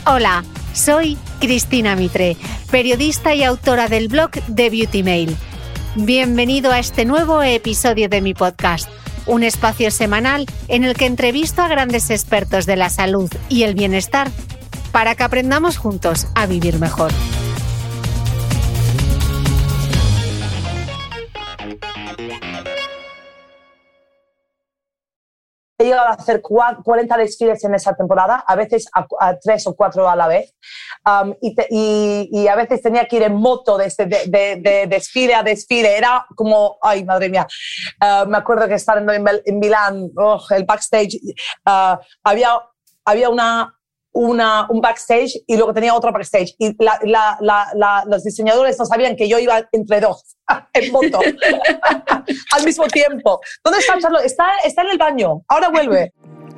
Hola, soy Cristina Mitre, periodista y autora del blog The Beauty Mail. Bienvenido a este nuevo episodio de mi podcast, un espacio semanal en el que entrevisto a grandes expertos de la salud y el bienestar para que aprendamos juntos a vivir mejor. He llegado a hacer 40 desfiles en esa temporada, a veces a 3 o 4 a la vez, y a veces tenía que ir en moto de desfile a desfile. Era como, ay, madre mía, me acuerdo que estando en Milán, el backstage, había un backstage y luego tenía otro backstage, y los diseñadores no sabían que yo iba entre dos en moto al mismo tiempo. ¿Dónde está Charlotte? Está en el baño, ahora vuelve.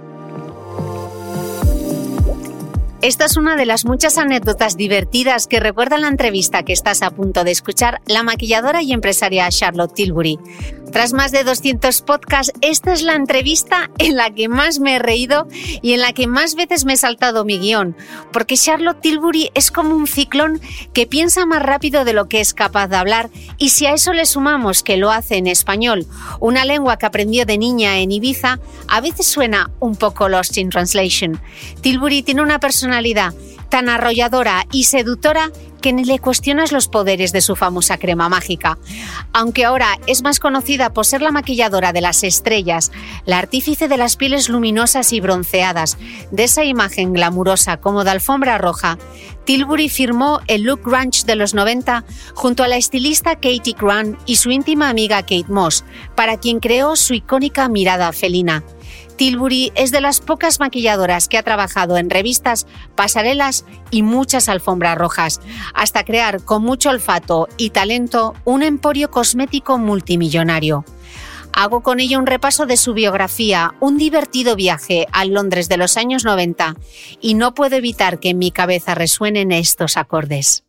Esta es una de las muchas anécdotas divertidas que recuerda la entrevista que estás a punto de escuchar la maquilladora y empresaria Charlotte Tilbury. Tras más de 200 podcasts, esta es la entrevista en la que más me he reído y en la que más veces me he saltado mi guión, porque Charlotte Tilbury es como un ciclón que piensa más rápido de lo que es capaz de hablar, y si a eso le sumamos que lo hace en español, una lengua que aprendió de niña en Ibiza, a veces suena un poco lost in translation. Tilbury tiene una personalidad tan arrolladora y seductora que ni le cuestionas los poderes de su famosa crema mágica. Aunque ahora es más conocida por ser la maquilladora de las estrellas, la artífice de las pieles luminosas y bronceadas, de esa imagen glamurosa como de alfombra roja, Tilbury firmó el look grunge de los 90 junto a la estilista Katie Grant y su íntima amiga Kate Moss, para quien creó su icónica mirada felina. Tilbury es de las pocas maquilladoras que ha trabajado en revistas, pasarelas y muchas alfombras rojas, hasta crear con mucho olfato y talento un emporio cosmético multimillonario. Hago con ella un repaso de su biografía, un divertido viaje al Londres de los años 90, y no puedo evitar que en mi cabeza resuenen estos acordes.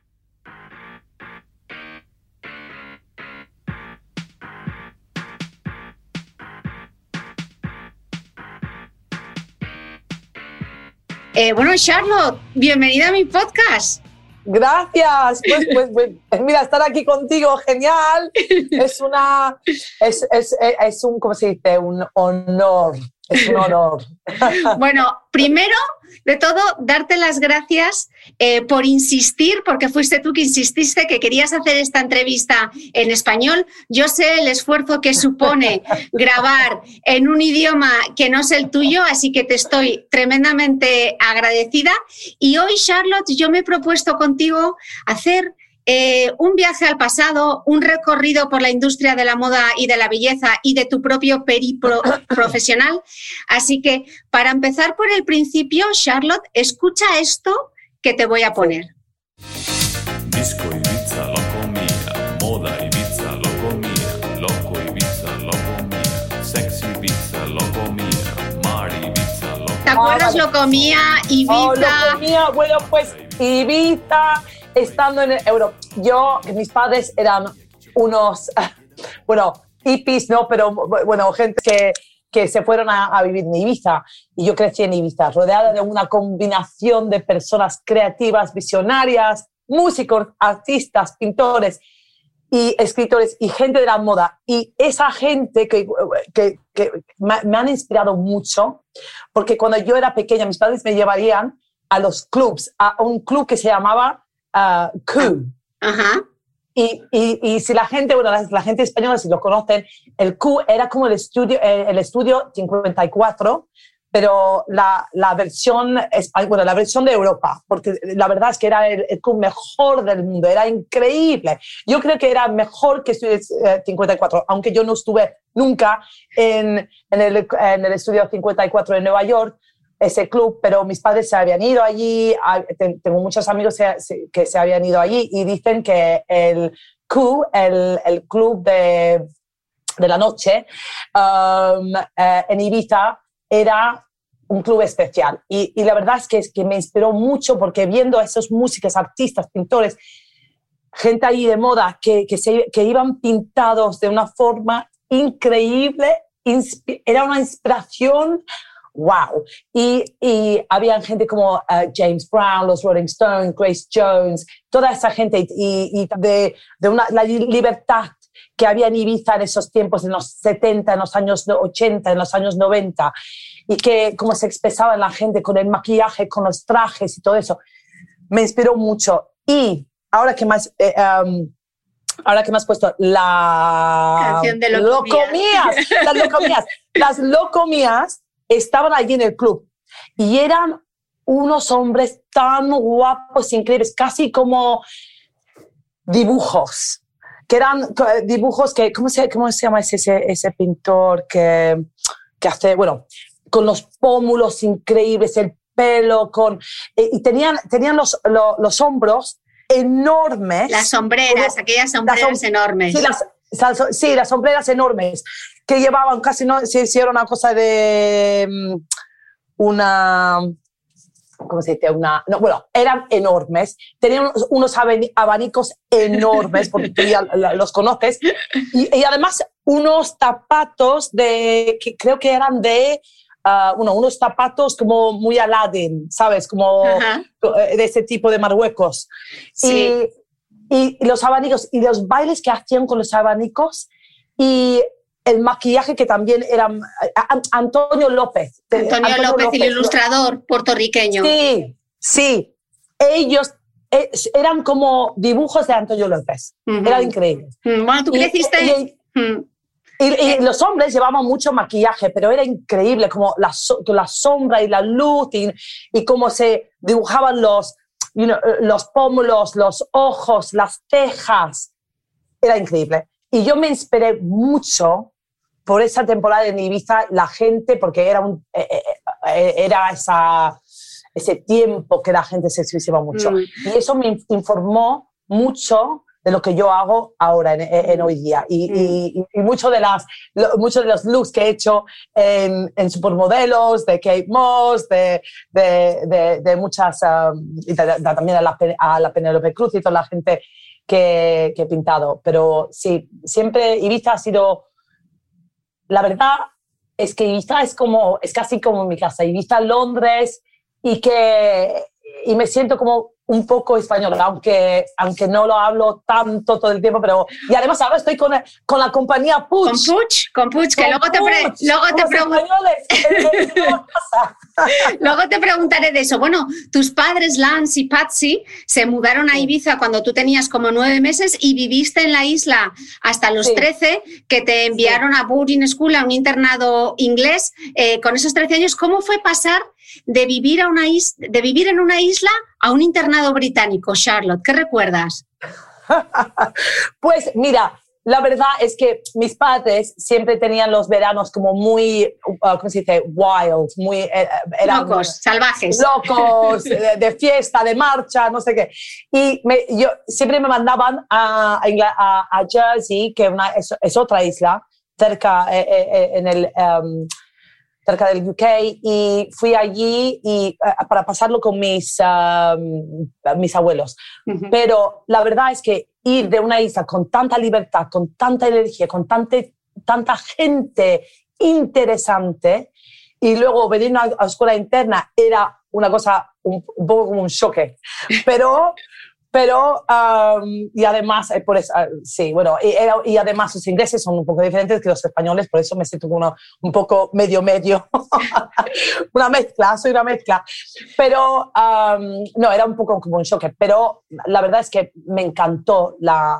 Bueno, Charlotte, bienvenida a mi podcast. Gracias. Pues, mira, estar aquí contigo, genial. Es un, ¿cómo se dice? Un honor. Es un honor. Bueno, primero de todo, darte las gracias por insistir, porque fuiste tú que insististe que querías hacer esta entrevista en español. Yo sé el esfuerzo que supone grabar en un idioma que no es el tuyo, así que te estoy tremendamente agradecida. Y hoy, Charlotte, yo me he propuesto contigo hacer un viaje al pasado, un recorrido por la industria de la moda y de la belleza y de tu propio periplo profesional. Así que, para empezar por el principio, Charlotte, escucha esto que te voy a poner. Disco Ibiza, loco mía, moda Ibiza, loco mía, loco Ibiza, loco mía, sexy Ibiza, loco mía, mar Ibiza, loco mía. ¿Te acuerdas, loco mía, Ibiza? Oh, loco mía, bueno, pues Ibiza, estando en Europa. Mis padres eran unos, hippies, ¿no? Pero, bueno, gente que se fueron a vivir en Ibiza, y yo crecí en Ibiza, rodeada de una combinación de personas creativas, visionarias, músicos, artistas, pintores y escritores y gente de la moda. Y esa gente que me han inspirado mucho, porque cuando yo era pequeña mis padres me llevarían a los clubs, a un club que se llamaba Q. Ajá. Y si la gente, la gente española, si lo conocen, el Q era como el estudio 54, pero la versión de Europa, porque la verdad es que era el Q mejor del mundo, era increíble. Yo creo que era mejor que Estudio 54, aunque yo no estuve nunca en el estudio 54 de Nueva York, ese club, pero mis padres se habían ido allí. Tengo muchos amigos que se habían ido allí y dicen que el Q, el club de la noche en Ibiza, era un club especial. Y la verdad es que me inspiró mucho, porque viendo a esos músicos, artistas, pintores, gente ahí de moda que iban pintados de una forma increíble, era una inspiración, wow. Y había gente como James Brown, los Rolling Stones, Grace Jones, toda esa gente y la libertad que había en Ibiza en esos tiempos, en los 70, en los años 80, en los años 90, y que cómo se expresaba la gente con el maquillaje, con los trajes y todo eso, me inspiró mucho. Y ahora que me has puesto la canción de Locomías, las Locomías estaban allí en el club y eran unos hombres tan guapos, increíbles, casi como dibujos, que eran dibujos que, ¿cómo se llama ese pintor que hace, bueno, con los pómulos increíbles, el pelo, y tenían los hombros enormes. Las sombreras, aquellas sombreras enormes. Sí, las sombreras enormes, que llevaban casi, no sé si era una cosa de ¿cómo se dice? Bueno, eran enormes, tenían unos abanicos enormes, porque tú ya los conoces, y además unos zapatos que creo que eran unos zapatos como muy Aladdin, ¿sabes? Como de ese tipo de Marruecos. Sí. Y los abanicos, y los bailes que hacían con los abanicos, y el maquillaje que también era Antonio López. Antonio López, el ilustrador puertorriqueño. Sí. Ellos eran como dibujos de Antonio López. Eran increíbles. Bueno, tú creciste... Y los hombres llevaban mucho maquillaje, pero era increíble como la sombra y la luz y cómo se dibujaban los pómulos, los ojos, las cejas. Era increíble. Y yo me inspiré mucho por esa temporada en Ibiza, la gente, porque era ese tiempo que la gente se expresaba mucho. Y eso me informó mucho de lo que yo hago ahora en hoy día. Y muchos de los looks que he hecho en Supermodelos, de Kate Moss, de muchas, también a la Penélope Cruz y toda la gente que he pintado. Pero sí, siempre Ibiza ha sido... La verdad es que Ibiza es casi como mi casa. Ibiza, Londres, y me siento como un poco española, aunque no lo hablo tanto todo el tiempo, pero... Y además ahora estoy con la compañía Puig. Con Puig, que luego te preguntaré de eso. Bueno, tus padres, Lance y Patsy, se mudaron a Ibiza cuando tú tenías como 9 meses y viviste en la isla hasta los 13, que te enviaron a boarding school, a un internado inglés. Con esos 13 años, ¿cómo fue pasar de vivir en una isla a un internado británico, Charlotte? ¿Qué recuerdas? Pues mira, la verdad es que mis padres siempre tenían los veranos como muy, ¿cómo se dice? Wild, muy... locos, salvajes. Locos, de fiesta, de marcha, no sé qué. Y siempre me mandaban a Jersey, que es otra isla, cerca cerca del UK, y fui allí para pasarlo con mis abuelos. Pero la verdad es que ir de una isla con tanta libertad, con tanta energía, con tanta gente interesante, y luego venir a escuela interna era una cosa un poco como un choque. Pero y además, por eso, sí, bueno, y además los ingleses son un poco diferentes que los españoles, por eso me siento como un poco medio, soy una mezcla. Pero no, era un poco como un choque, pero la verdad es que me encantó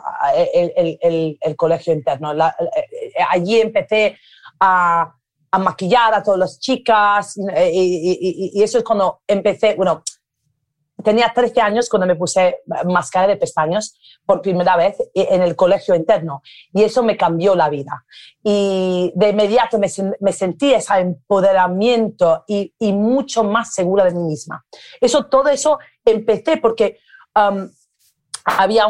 el colegio interno. Allí empecé a maquillar a todas las chicas y eso es cuando empecé, bueno, tenía 13 años cuando me puse máscara de pestañas por primera vez en el colegio interno, y eso me cambió la vida. Y de inmediato me sentí ese empoderamiento y mucho más segura de mí misma. Todo eso empecé porque había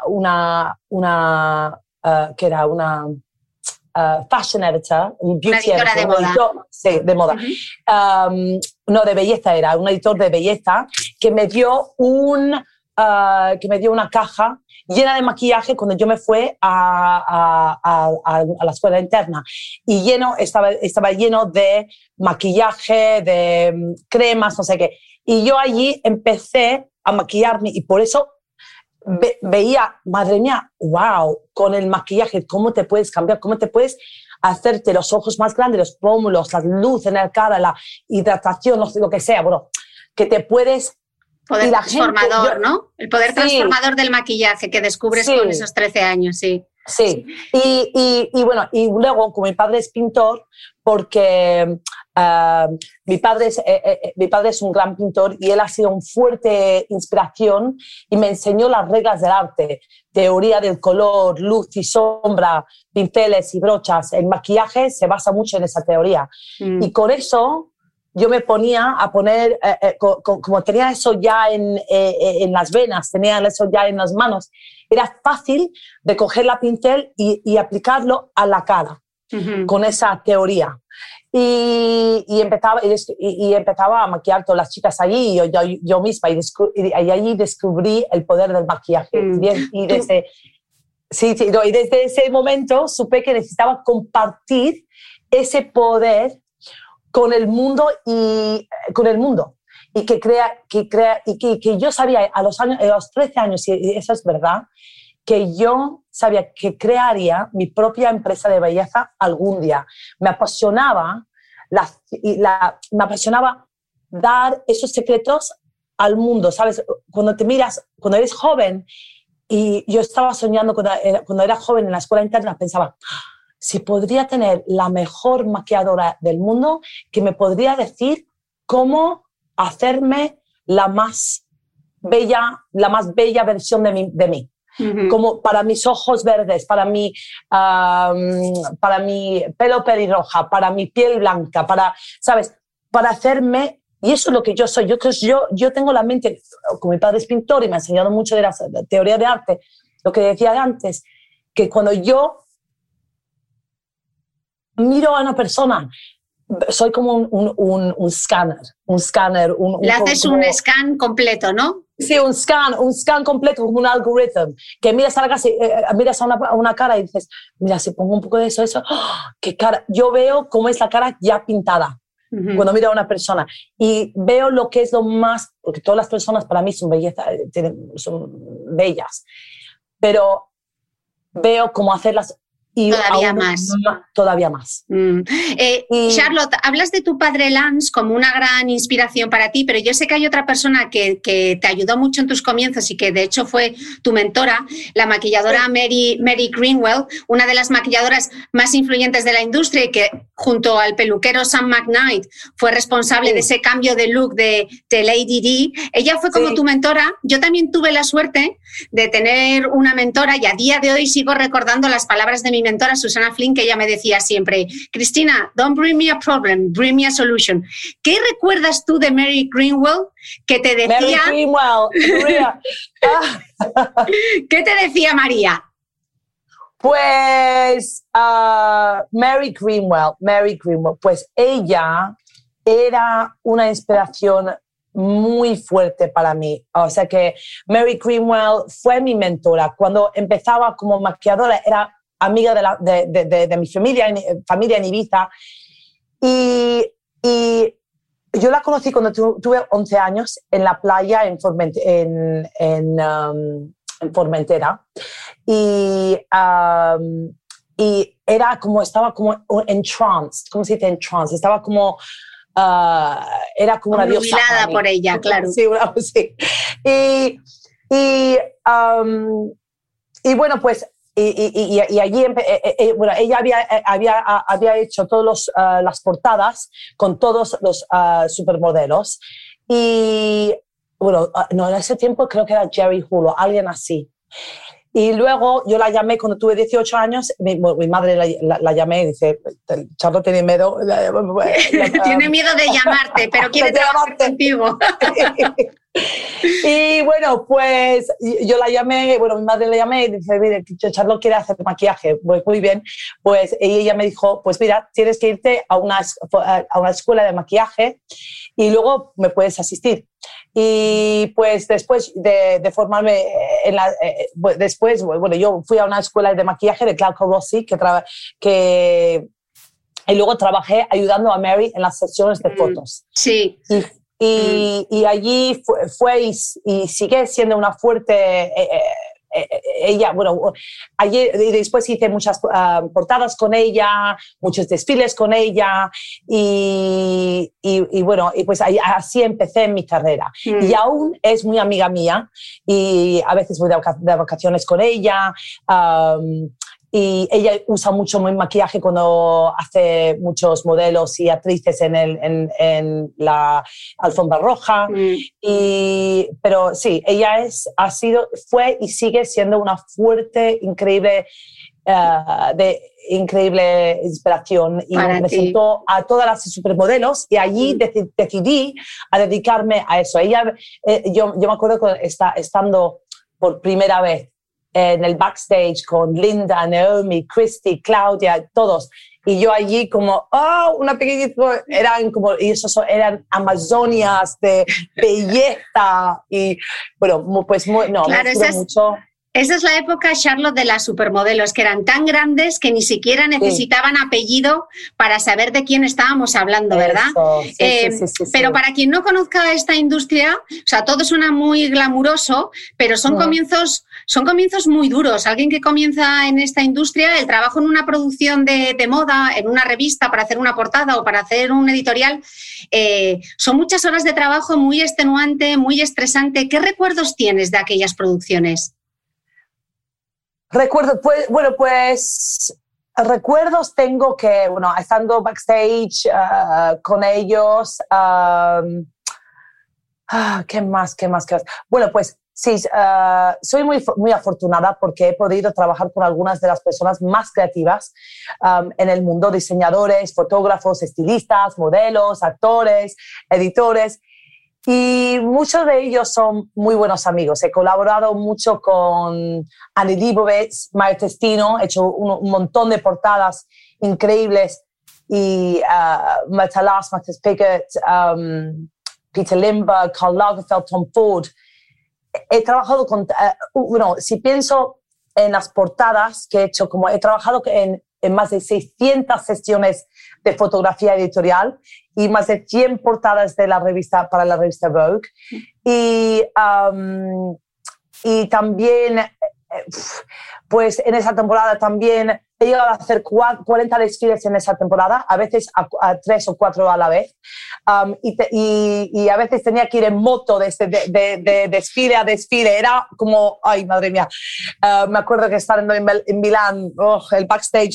que era una fashion editor, beauty editor, de moda. Sí, de moda. No, de belleza, era un editor de belleza que me dio un que me dio una caja llena de maquillaje cuando yo me fui a la escuela interna. Y estaba lleno de maquillaje, de cremas, no sé qué. Y yo allí empecé a maquillarme y por eso veía, madre mía, wow, con el maquillaje, cómo te puedes cambiar, cómo te puedes hacerte los ojos más grandes, los pómulos, la luz en la cara, la hidratación, lo que sea, bueno, que te puedes... Poder transformador, ¿no? El poder transformador del maquillaje que descubres con esos 13 años, sí. Sí, y bueno, y luego, como mi padre es pintor, porque mi padre es un gran pintor y él ha sido una fuerte inspiración y me enseñó las reglas del arte, teoría del color, luz y sombra, pinceles y brochas. El maquillaje se basa mucho en esa teoría. Y con eso yo me ponía a poner, como tenía eso ya en las venas, tenía eso ya en las manos, era fácil de coger la pincel y aplicarlo a la cara con esa teoría. Y empezaba a maquillar todas las chicas allí, yo misma, y allí descubrí el poder del maquillaje. Y desde ese momento supe que necesitaba compartir ese poder con el mundo y que yo sabía a los 13 años, y eso es verdad, que yo sabía que crearía mi propia empresa de belleza algún día. Me apasionaba dar esos secretos al mundo, ¿sabes? Cuando te miras, cuando eres joven, y yo estaba soñando cuando era joven en la escuela interna, pensaba, si podría tener la mejor maquilladora del mundo que me podría decir cómo hacerme la más bella versión de mí. Como para mis ojos verdes, para mi pelo pelirroja, para mi piel blanca, ¿sabes? Para hacerme, y eso es lo que yo soy. Yo tengo la mente, como mi padre es pintor y me ha enseñado mucho de la teoría de arte, lo que decía antes, que cuando yo miro a una persona, soy como un scanner. Le haces un scan completo, ¿no? Sí, un scan completo, como un algoritmo, que miras a una cara y dices, mira, si pongo un poco de eso, ¡oh, qué cara! Yo veo cómo es la cara ya pintada cuando miro a una persona y veo lo que es lo más, porque todas las personas para mí son bellas, pero veo cómo hacerlas y todavía más. Charlotte, hablas de tu padre Lance como una gran inspiración para ti, pero yo sé que hay otra persona que te ayudó mucho en tus comienzos y que de hecho fue tu mentora, la maquilladora Mary Greenwell, una de las maquilladoras más influyentes de la industria y que junto al peluquero Sam McKnight fue responsable de ese cambio de look de Lady Di. Ella fue como tu mentora. Yo también tuve la suerte de tener una mentora y a día de hoy sigo recordando las palabras de mi mentora Susana Flynn, que ella me decía siempre, Cristina, don't bring me a problem, bring me a solution. ¿Qué recuerdas tú de Mary Greenwell que te decía? Mary Greenwell. ¿Qué te decía María? Pues Mary Greenwell, pues ella era una inspiración muy fuerte para mí. O sea que Mary Greenwell fue mi mentora. Cuando empezaba como maquilladora era amiga de mi familia en Ibiza. Y yo la conocí cuando tuve 11 años en la playa en Formentera. Y era como, estaba como en trance. ¿Cómo se dice en trance? Estaba como... era como una diosa por ella, claro. Sí. Y bueno, pues y allí bueno, ella había hecho todas las portadas con todos los supermodelos y bueno, no, en ese tiempo creo que era Jerry Hulo, alguien así. Y luego yo la llamé cuando tuve 18 años, mi madre la llamé y dice, Charlotte tiene miedo. Tiene miedo de llamarte, pero quiere trabajar contigo. Y bueno, pues yo la llamé, mi madre la llamé y dice, mire, Charlotte quiere hacer maquillaje. Pues muy bien, pues ella me dijo, pues mira, tienes que irte a una escuela de maquillaje y luego me puedes asistir. Y pues después de formarme, después, bueno, yo fui a una escuela de maquillaje de Glauco Rossi y luego trabajé ayudando a Mary en las sesiones de fotos. Sí. Y allí fue y sigue siendo una fuerte... ella, bueno, ayer y después hice muchas portadas con ella, muchos desfiles con ella y bueno, y pues así empecé mi carrera. Y aún es muy amiga mía y a veces voy de vacaciones con ella. Y ella usa mucho mi maquillaje cuando hace muchos modelos y actrices en la alfombra roja. Pero sí, ella fue y sigue siendo una fuerte, increíble inspiración y me presentó a todas las supermodelos y allí decidí a dedicarme a eso. Yo me acuerdo que estando por primera vez en el backstage con Linda, Naomi, Christy, Claudia, todos. Y yo allí como, una pequeñita, eran amazonias de belleza. Y bueno, pues no, claro, me gustó mucho. Esa es la época, Charlotte, de las supermodelos, que eran tan grandes que ni siquiera necesitaban apellido para saber de quién estábamos hablando, ¿verdad? Sí. Pero para quien no conozca esta industria, o sea, todo suena muy glamuroso, pero son comienzos muy duros. Alguien que comienza en esta industria, el trabajo en una producción de moda, en una revista para hacer una portada o para hacer un editorial, son muchas horas de trabajo, muy extenuante, muy estresante. ¿Qué recuerdos tienes de aquellas producciones? Recuerdo, pues recuerdos tengo que, bueno, estando backstage con ellos, ¿qué más? Bueno, pues sí, soy muy afortunada porque he podido trabajar con algunas de las personas más creativas en el mundo, diseñadores, fotógrafos, estilistas, modelos, actores, editores. Y muchos de ellos son muy buenos amigos. He colaborado mucho con Annie Leibovitz, Maya Testino, he hecho un montón de portadas increíbles. Y Meta Last, Matthias Pickett, Peter Lindbergh, Karl Lagerfeld, Tom Ford. He trabajado con... si pienso en las portadas que he hecho, como he trabajado en más de 600 sesiones de fotografía editorial y más de 100 portadas de para la revista Vogue. Y también, pues en esa temporada también he llegado a hacer 40 desfiles en esa temporada, a veces a 3 o 4 a la vez. Y a veces tenía que ir en moto de desfile a desfile. Era como, ay, madre mía. Me acuerdo que estando en Milán, el backstage,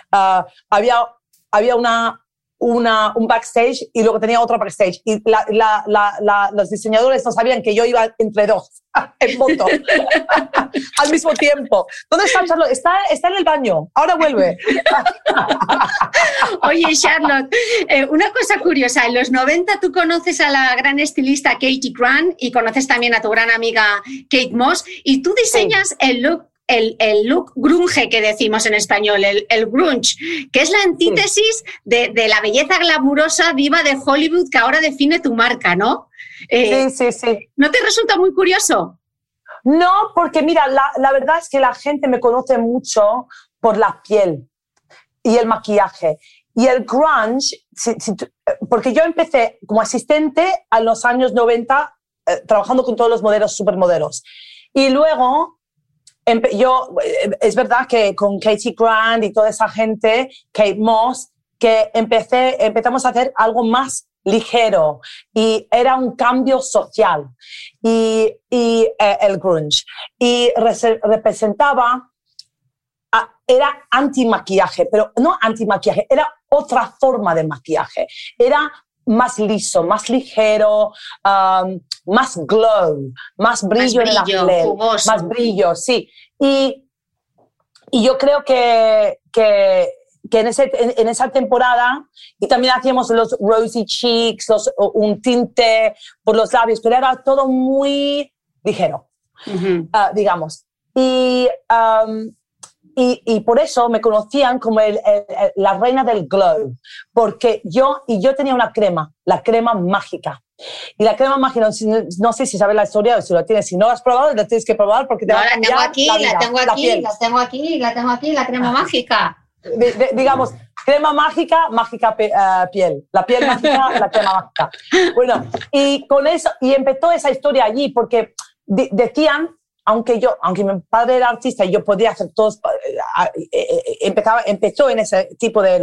había un backstage y luego tenía otro backstage. Y los diseñadores no sabían que yo iba entre dos en moto al mismo tiempo. ¿Dónde está Charlotte? Está en el baño. Ahora vuelve. Oye, Charlotte, una cosa curiosa. En los 90 tú conoces a la gran estilista Katie Grant y conoces también a tu gran amiga Kate Moss y tú diseñas el look grunge que decimos en español, el grunge, que es la antítesis de la belleza glamurosa diva de Hollywood que ahora define tu marca, ¿no? Sí. ¿No te resulta muy curioso? No, porque mira, la verdad es que la gente me conoce mucho por la piel y el maquillaje. Y el grunge, porque yo empecé como asistente a los años 90 trabajando con todos los modelos, supermodelos. Y luego... es verdad que con Katie Grant y toda esa gente, Kate Moss, que empezamos a hacer algo más ligero y era un cambio social y el grunge y representaba, era anti-maquillaje, pero no anti-maquillaje, era otra forma de maquillaje, era más liso, más ligero, más glow, más brillo en la piel, jugoso. Más brillo, sí. Y yo creo que en esa temporada, y también hacíamos los rosy cheeks, un tinte por los labios, pero era todo muy ligero, digamos. Y por eso me conocían como la reina del glow, porque yo tenía una crema, la crema mágica, Y la crema mágica, no sé si sabes la historia o si lo tienes. Si no la has probado, la tienes que probar porque te va a cambiar la piel. La crema mágica. Digamos, crema mágica, piel. La piel mágica, la crema mágica. Bueno, y con eso, y empezó esa historia allí porque decían, aunque mi padre era artista y yo podía hacer todos, empezó en ese tipo de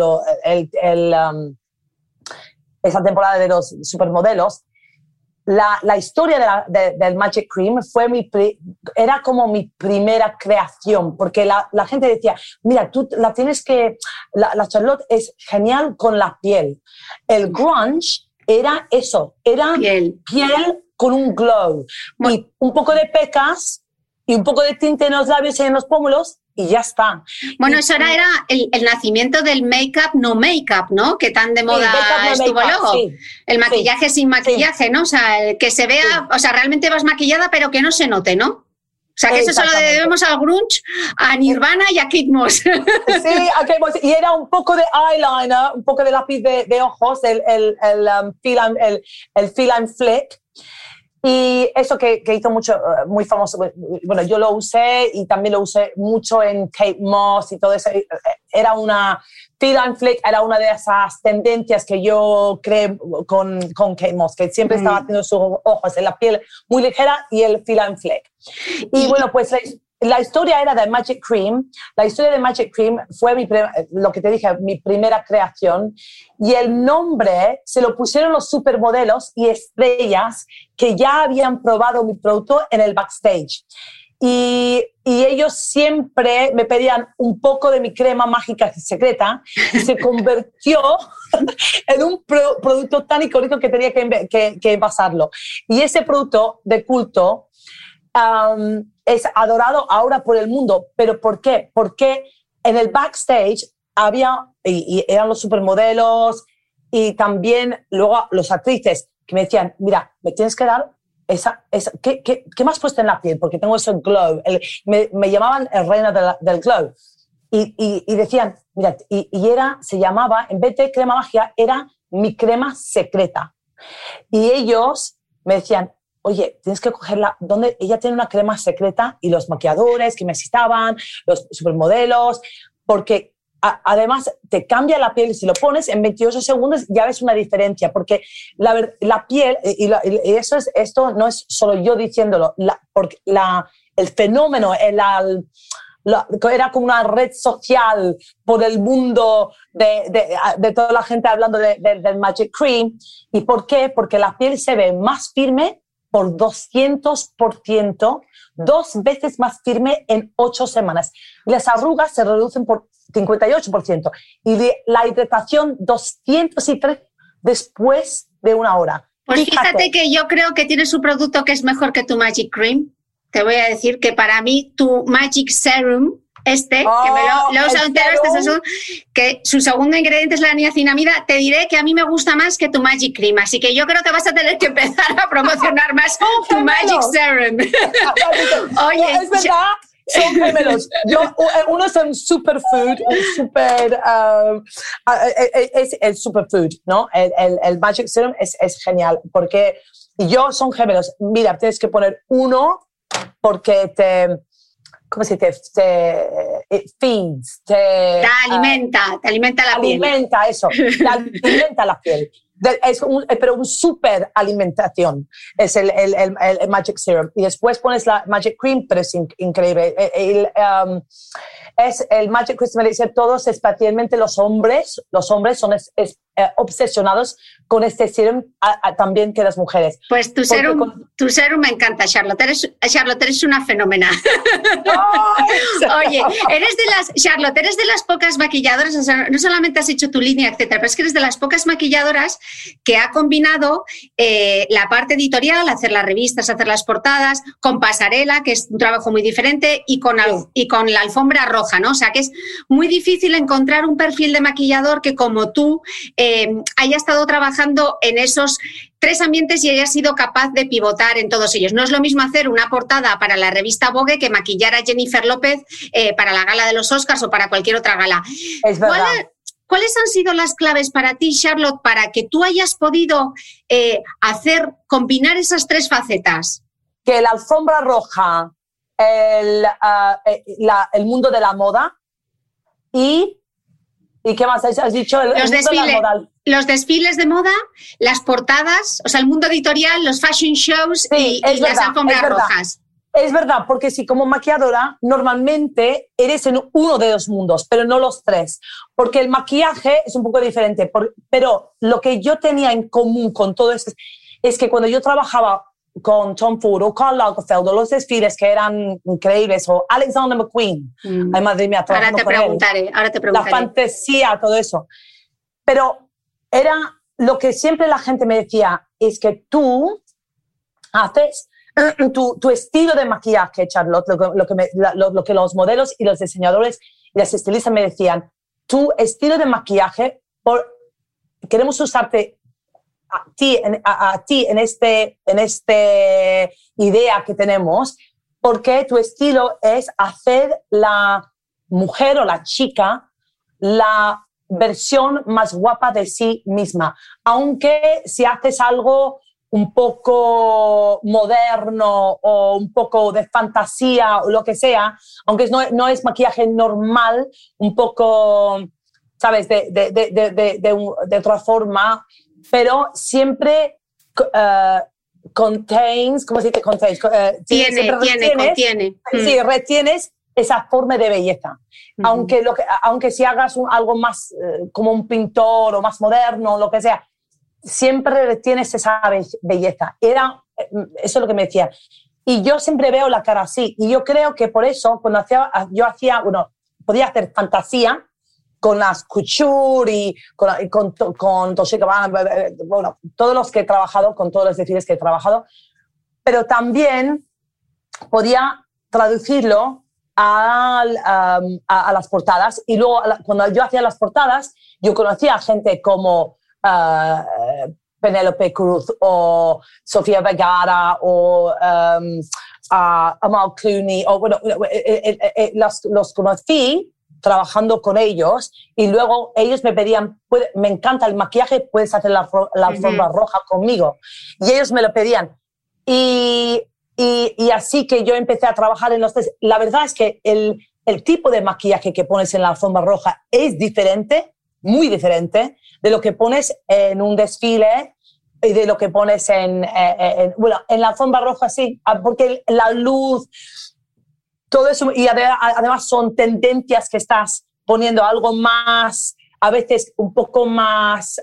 esa temporada de los supermodelos. La historia del Magic Cream era como mi primera creación, porque la gente decía, mira, tú la tienes que... La Charlotte es genial con la piel. El grunge era eso, era piel con un glow. Y un poco de pecas y un poco de tinte en los labios y en los pómulos y ya está. Bueno, eso era el nacimiento del make-up, no make-up, ¿no? Que tan de moda estuvo luego. Sí, el maquillaje sin maquillaje, ¿no? O sea, que se vea, o sea, realmente vas maquillada, pero que no se note, ¿no? O sea, que eso se lo debemos al grunge, a Nirvana y a Kate Moss. Sí, a Kate Moss. Y era un poco de eyeliner, un poco de lápiz de ojos, el Feline Flick. Y eso que hizo mucho, muy famoso, bueno, yo lo usé y también lo usé mucho en Kate Moss y todo eso. Era Feline Flick era una de esas tendencias que yo creé con Kate Moss, que siempre estaba haciendo sus ojos en la piel muy ligera y el Feline Flick. Y bueno, pues la historia era de Magic Cream. La historia de Magic Cream fue lo que te dije, mi primera creación. Y el nombre se lo pusieron los supermodelos y estrellas que ya habían probado mi producto en el backstage. Y ellos siempre me pedían un poco de mi crema mágica secreta y se convirtió en un producto tan icónico que tenía que envasarlo. Y ese producto de culto es adorado ahora por el mundo. ¿Pero por qué? Porque en el backstage había, y eran los supermodelos y también luego los actrices que me decían, mira, me tienes que dar ¿qué más puesto en la piel? Porque tengo ese glow. Me llamaban el reina del glow. Y decían, mira, se llamaba, en vez de crema magia, era mi crema secreta. Y ellos me decían, oye, tienes que cogerla, donde ella tiene una crema secreta, y los maquilladores que me asistían, los supermodelos, porque además te cambia la piel y si lo pones en 28 segundos ya ves una diferencia, porque la piel, esto no es solo yo diciéndolo, porque el fenómeno, era como una red social por el mundo de toda la gente hablando del Magic Cream. ¿Y por qué? Porque la piel se ve más firme por 200%, 2 veces más firme en 8 semanas. Las arrugas se reducen por 58% y la hidratación 203 después de 1 hora. Pues fíjate que yo creo que tienes un producto que es mejor que tu Magic Cream. Te voy a decir que para mí tu Magic Serum, que me lo he usado entero, que su segundo ingrediente es la niacinamida, te diré que a mí me gusta más que tu Magic Cream, así que yo creo que vas a tener que empezar a promocionar más tu Magic Serum. Oye, es verdad, son gemelos. Uno es un superfood, es el superfood, ¿no? El Magic Serum es genial, porque son gemelos. Mira, tienes que poner uno porque ¿cómo se dice? Te alimenta la piel. Alimenta eso, alimenta la piel. Pero un super alimentación es el Magic Serum. Y después pones la Magic Cream, pero es increíble. El Magic Cream, me dice todos, especialmente los hombres son obsesionados con este serum, también que las mujeres. Pues tu serum me encanta, Charlotte. Eres una fenómena. Oye, Charlotte, eres de las pocas maquilladoras, o sea, no solamente has hecho tu línea, etcétera, pero es que eres de las pocas maquilladoras que ha combinado la parte editorial, hacer las revistas, hacer las portadas, con pasarela, que es un trabajo muy diferente, y con la alfombra roja, ¿no? O sea, que es muy difícil encontrar un perfil de maquillador que, como tú, haya estado trabajando en esos 3 ambientes y haya sido capaz de pivotar en todos ellos. No es lo mismo hacer una portada para la revista Vogue que maquillar a Jennifer López para la gala de los Oscars o para cualquier otra gala. Es verdad. ¿cuáles han sido las claves para ti, Charlotte, para que tú hayas podido combinar esas tres facetas? Que la alfombra roja, el mundo de la moda y ¿qué más has dicho? Los desfiles de moda, las portadas, o sea, el mundo editorial, los fashion shows y las alfombras rojas. Es verdad, porque sí, como maquilladora, normalmente eres en uno de los mundos, pero no los tres. Porque el maquillaje es un poco diferente. Pero lo que yo tenía en común con todo esto es que cuando yo trabajaba con Tom Ford o Karl Lagerfeld, o los desfiles que eran increíbles, o Alexander McQueen, ay madre mía, ahora te preguntaré. La fantasía, todo eso. Pero era lo que siempre la gente me decía, es que tú haces tu estilo de maquillaje, Charlotte, lo que los modelos y los diseñadores y las estilistas me decían, tu estilo de maquillaje, queremos usarte a ti en este idea que tenemos, porque tu estilo es hacer la mujer o la chica la versión más guapa de sí misma, aunque si haces algo un poco moderno o un poco de fantasía o lo que sea, aunque no es maquillaje normal, un poco, ¿sabes?, de otra forma, pero siempre contains, ¿cómo se dice? Contains, contiene. Sí, retienes esa forma de belleza. Aunque si hagas algo más como un pintor o más moderno, lo que sea, siempre retienes esa belleza. Eso es lo que me decían. Y yo siempre veo la cara así. Y yo creo que por eso, cuando podía hacer fantasía con las couture y con Dolce & Gabbana, bueno, todos los que he trabajado, con todos los desfiles que he trabajado, pero también podía traducirlo a las portadas. Y luego, cuando yo hacía las portadas, yo conocía a gente como Penélope Cruz o Sofía Vergara o Amal Clooney, o bueno, los conocí trabajando con ellos y luego ellos me pedían, me encanta el maquillaje, puedes hacer la alfombra roja conmigo. Y ellos me lo pedían. Y así que yo empecé a trabajar en los tres. La verdad es que el tipo de maquillaje que pones en la alfombra roja es diferente, muy diferente, de lo que pones en un desfile y de lo que pones en la alfombra roja, sí, porque la luz, todo eso, y además son tendencias que estás poniendo algo más, a veces un poco más,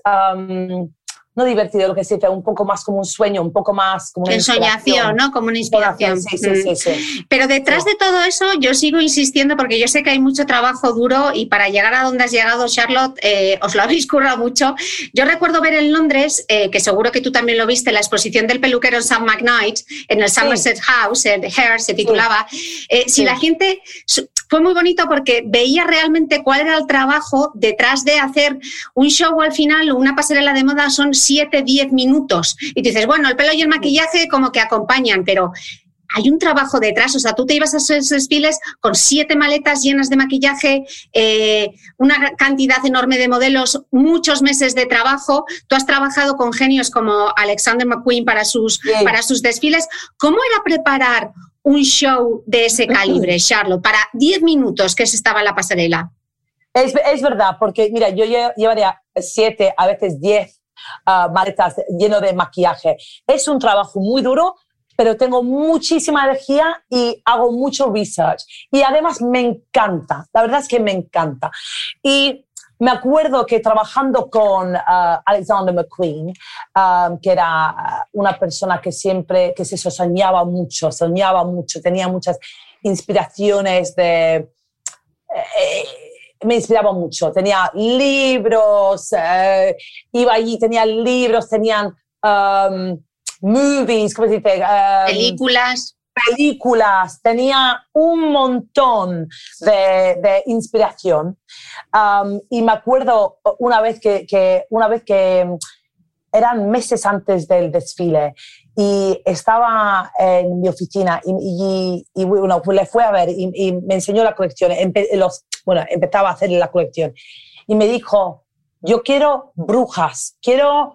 no divertido, lo que se dice, un poco más como un sueño, un poco más como una ensoñación, ¿no? Como una inspiración. Sí. Pero detrás de todo eso yo sigo insistiendo porque yo sé que hay mucho trabajo duro y para llegar a donde has llegado, Charlotte, os lo habéis currado mucho. Yo recuerdo ver en Londres, que seguro que tú también lo viste, la exposición del peluquero en St. McKnight, en el Somerset House, The Hair se titulaba. Si la gente... Fue muy bonito porque veía realmente cuál era el trabajo detrás de hacer un show al final, una pasarela de moda son 7-10 minutos. Y dices, bueno, el pelo y el maquillaje como que acompañan, pero hay un trabajo detrás. O sea, tú te ibas a esos desfiles con 7 maletas llenas de maquillaje, una cantidad enorme de modelos, muchos meses de trabajo. Tú has trabajado con genios como Alexander McQueen para sus desfiles. ¿Cómo era preparar un show de ese calibre, Charlotte, para 10 minutos que se estaba en la pasarela? Es verdad, porque mira, yo llevaría 7, a veces 10 maletas lleno de maquillaje. Es un trabajo muy duro, pero tengo muchísima energía y hago mucho research. Y además me encanta, la verdad es que me encanta. Y me acuerdo que trabajando con Alexander McQueen, que era una persona que siempre, que se soñaba mucho, tenía muchas inspiraciones me inspiraba mucho, tenía libros, iba allí, tenía libros, tenían movies, ¿cómo se dice? Películas, tenía un montón de inspiración. Y me acuerdo una vez que eran meses antes del desfile y estaba en mi oficina y bueno, le fue a ver y me enseñó la colección. Empezaba a hacer la colección y me dijo, yo quiero brujas, quiero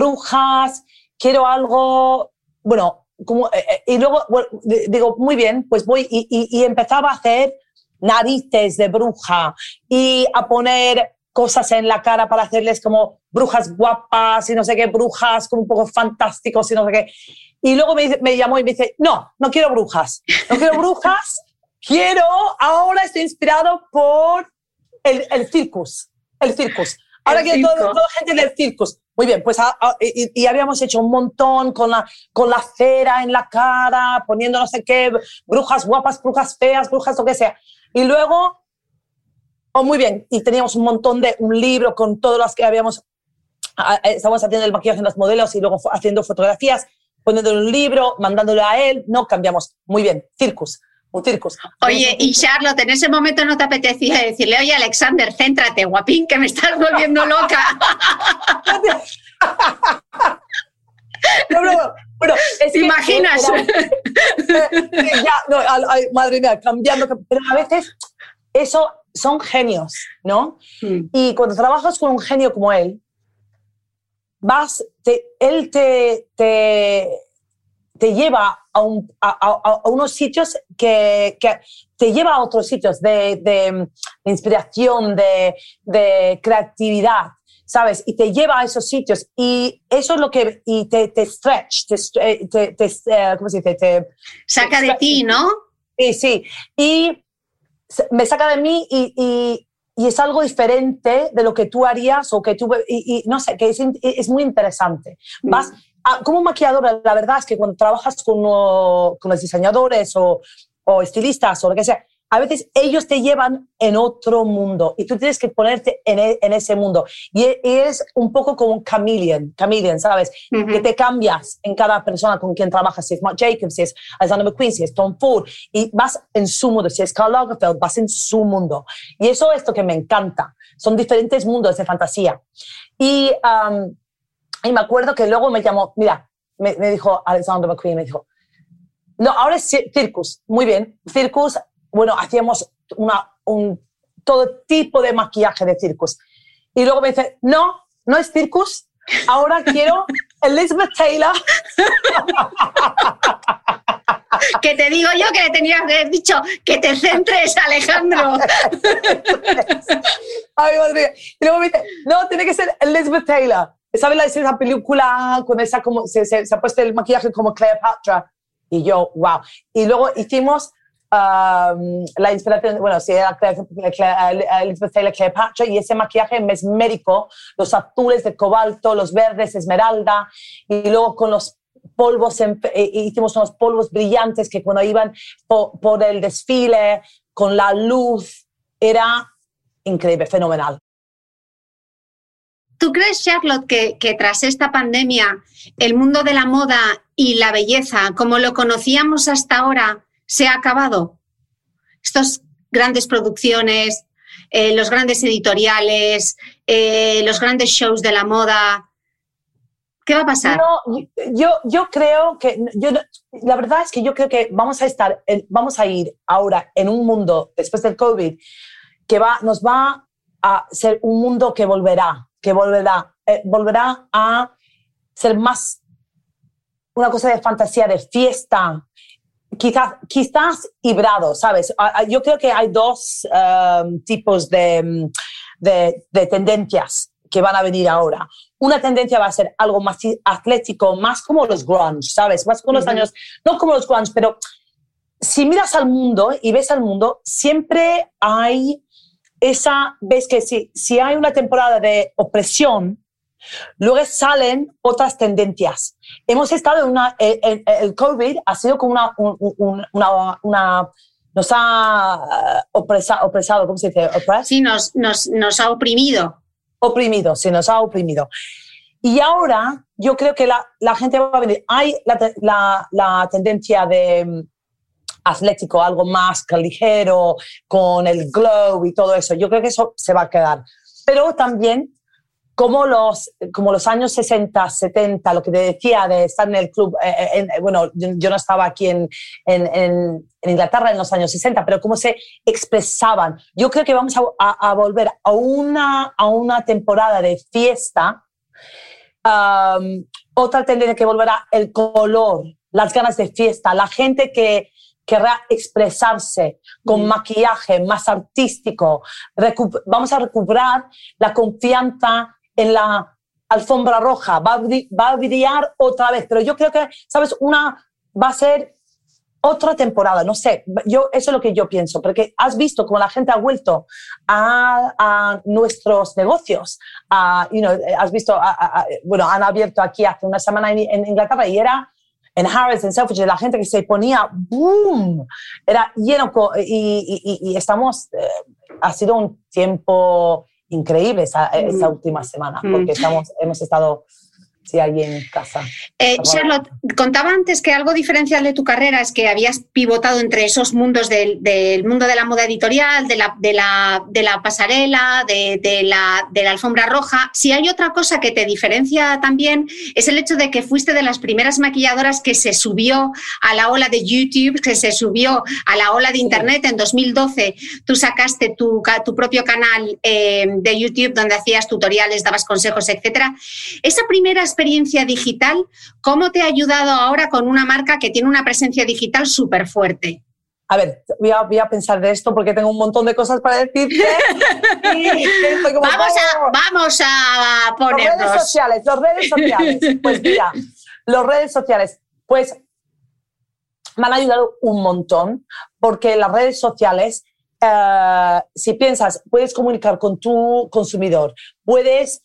algo, bueno, como, y luego bueno, digo, muy bien, pues voy y empezaba a hacer narices de bruja y a poner cosas en la cara para hacerles como brujas guapas y no sé qué, brujas como un poco fantásticos y no sé qué. Y luego me llamó y me dice, no quiero brujas, ahora estoy inspirado por el circus. Ahora quiero toda la gente del circus. Muy bien, pues y habíamos hecho un montón con la cera en la cara, poniendo no sé qué, brujas guapas, brujas feas, brujas lo que sea. Y luego, muy bien, y teníamos un libro con todas las que estábamos haciendo el maquillaje en los modelos y luego haciendo fotografías, poniéndole un libro, mandándole a él, no cambiamos. Muy bien, un circus. Oye, y Charlotte, en ese momento no te apetecía decirle, oye, Alexander, céntrate, guapín, que me estás volviendo loca. No, bueno, ¿te imaginas? Madre mía, cambiando. Pero a veces eso son genios, ¿no? Y cuando trabajas con un genio como él, él te lleva a unos sitios que te lleva a otros sitios de inspiración, de creatividad, ¿sabes? Y te lleva a esos sitios. Y eso es lo que te stretch, ¿cómo se dice? Te saca de ti, ¿no? Sí. Y me saca de mí y es algo diferente de lo que tú harías o que tú... Y no sé, que es muy interesante. Vas... Como maquilladora, la verdad es que cuando trabajas con los diseñadores o estilistas o lo que sea, a veces ellos te llevan en otro mundo y tú tienes que ponerte en ese mundo. Y es un poco como un chameleon, ¿sabes? Uh-huh. Que te cambias en cada persona con quien trabajas. Si es Marc Jacobs, si es Alexander McQueen, si es Tom Ford, y vas en su mundo. Si es Karl Lagerfeld, vas en su mundo. Y eso es lo que me encanta. Son diferentes mundos de fantasía. Y me acuerdo que luego me llamó, mira, me dijo Alexander McQueen, me dijo, no, ahora es circus, muy bien, circus, bueno, hacíamos todo tipo de maquillaje de circus. Y luego me dice, no es circus, ahora quiero Elizabeth Taylor. Que te digo yo que le tenías que haber dicho que te centres, Alejandro. Ay, madre mía. Y luego me dice, no, tiene que ser Elizabeth Taylor. ¿Sabes esa película con esa como se ha puesto el maquillaje como Cleopatra? Y yo, wow. Y luego hicimos la inspiración, bueno, sí, era Elizabeth Taylor Cleopatra, y ese maquillaje mesmérico, los azules de cobalto, los verdes esmeralda, y luego con los polvos, hicimos unos polvos brillantes que cuando iban por el desfile, con la luz, era increíble, fenomenal. ¿Tú crees, Charlotte, que tras esta pandemia el mundo de la moda y la belleza, como lo conocíamos hasta ahora, se ha acabado? Estas grandes producciones, los grandes editoriales, los grandes shows de la moda, ¿qué va a pasar? No, yo creo que... la verdad es que yo creo que vamos a ir ahora en un mundo, después del COVID, que nos va a ser un mundo que volverá a ser más una cosa de fantasía, de fiesta, quizás híbrido, ¿sabes? Yo creo que hay dos tipos de tendencias que van a venir ahora. Una tendencia va a ser algo más atlético, más como los grunge, ¿sabes? Más con los años, no como los grunge, pero si miras al mundo y ves al mundo, siempre hay ves que si hay una temporada de opresión, luego salen otras tendencias. Hemos estado el COVID ha sido como nos ha opresado, ¿cómo se dice? Sí, nos ha oprimido. Sí, nos ha oprimido. Y ahora yo creo que la gente va a venir. Hay la tendencia de atlético, algo más ligero, con el glow y todo eso. Yo creo que eso se va a quedar. Pero también como los años 60, 70, lo que te decía de estar en el club, bueno, yo no estaba aquí en Inglaterra en los años 60, pero cómo se expresaban. Yo creo que vamos a volver a una temporada de fiesta. Otra tendría que volver a el color, las ganas de fiesta, la gente que querrá expresarse con maquillaje más artístico. Vamos a recuperar la confianza en la alfombra roja. Va a brillar otra vez, pero yo creo que, ¿sabes? Va a ser otra temporada, no sé. Eso es lo que yo pienso, porque has visto cómo la gente ha vuelto a nuestros negocios. Has visto, bueno, han abierto aquí hace una semana en Inglaterra y era en Harrods, en Selfridges, la gente que se ponía ¡boom! Era lleno y estamos, ha sido un tiempo increíble esta última semana, porque hemos estado allí en casa. Charlotte, contaba antes que algo diferencial de tu carrera es que habías pivotado entre esos mundos del mundo de la moda editorial, de la pasarela, de la alfombra roja. Si hay otra cosa que te diferencia también es el hecho de que fuiste de las primeras maquilladoras que se subió a la ola de YouTube, que se subió a la ola de Internet. En 2012 tú sacaste tu propio canal de YouTube donde hacías tutoriales, dabas consejos, etcétera. Esa primera experiencia digital, ¿cómo te ha ayudado ahora con una marca que tiene una presencia digital súper fuerte? A ver, voy a pensar de esto porque tengo un montón de cosas para decirte. Vamos a ponernos. Los redes sociales. Pues mira, los redes sociales, pues me han ayudado un montón porque las redes sociales, si piensas, puedes comunicar con tu consumidor, puedes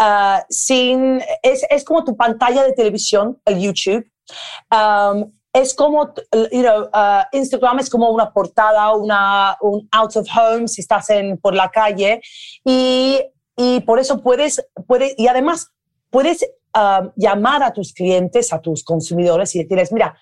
es como tu pantalla de televisión, el YouTube. Es como, Instagram es como una portada, un out of home si estás por la calle y por eso puedes y además puedes llamar a tus clientes, a tus consumidores y decirles, mira,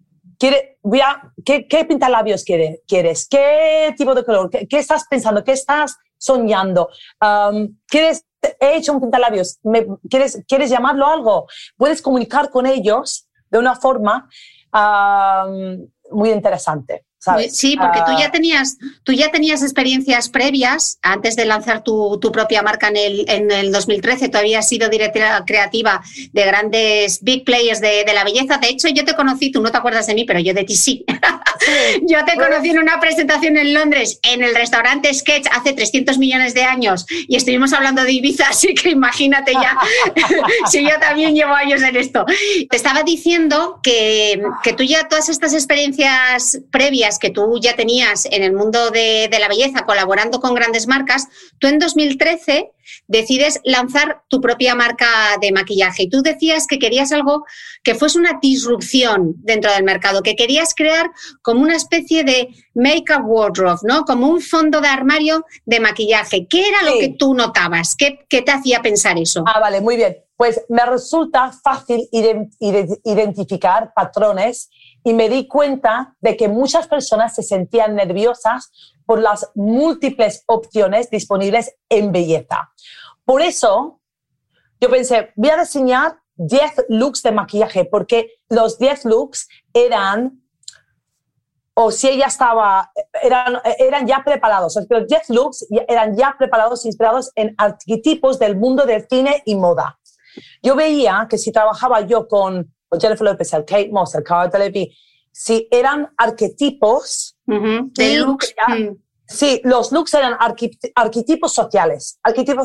¿qué pintalabios quieres? ¿Qué tipo de color? ¿Qué estás pensando? ¿Qué estás soñando? He hecho un pintalabios, ¿quieres llamarlo algo? Puedes comunicar con ellos de una forma muy interesante, ¿sabes? Sí, porque tú ya tenías experiencias previas antes de lanzar tu propia marca en el 2013. Tú habías sido directora creativa de grandes big players de la belleza. De hecho, yo te conocí, tú no te acuerdas de mí, pero yo de ti sí. Yo te conocí en una presentación en Londres, en el restaurante Sketch, hace 300 millones de años, y estuvimos hablando de Ibiza, así que imagínate ya si yo también llevo años en esto. Te estaba diciendo que tú ya todas estas experiencias previas que tú ya tenías en el mundo de la belleza, colaborando con grandes marcas, tú en 2013 decides lanzar tu propia marca de maquillaje. Y tú decías que querías algo que fuese una disrupción dentro del mercado, que querías crear como una especie de make-up wardrobe, ¿no? Como un fondo de armario de maquillaje. ¿Qué era lo que tú notabas? ¿Qué te hacía pensar eso? Vale, muy bien. Pues me resulta fácil identificar patrones y me di cuenta de que muchas personas se sentían nerviosas por las múltiples opciones disponibles en belleza. Por eso yo pensé, voy a diseñar 10 looks de maquillaje, porque los 10 looks eran ya preparados. Los 10 looks eran ya preparados, inspirados en arquetipos del mundo del cine y moda. Yo veía que si trabajaba yo con Jennifer Lopez, el Kate Moss, el Cara Delevingne, si eran arquetipos de looks. Sí, los looks eran arquetipos sociales.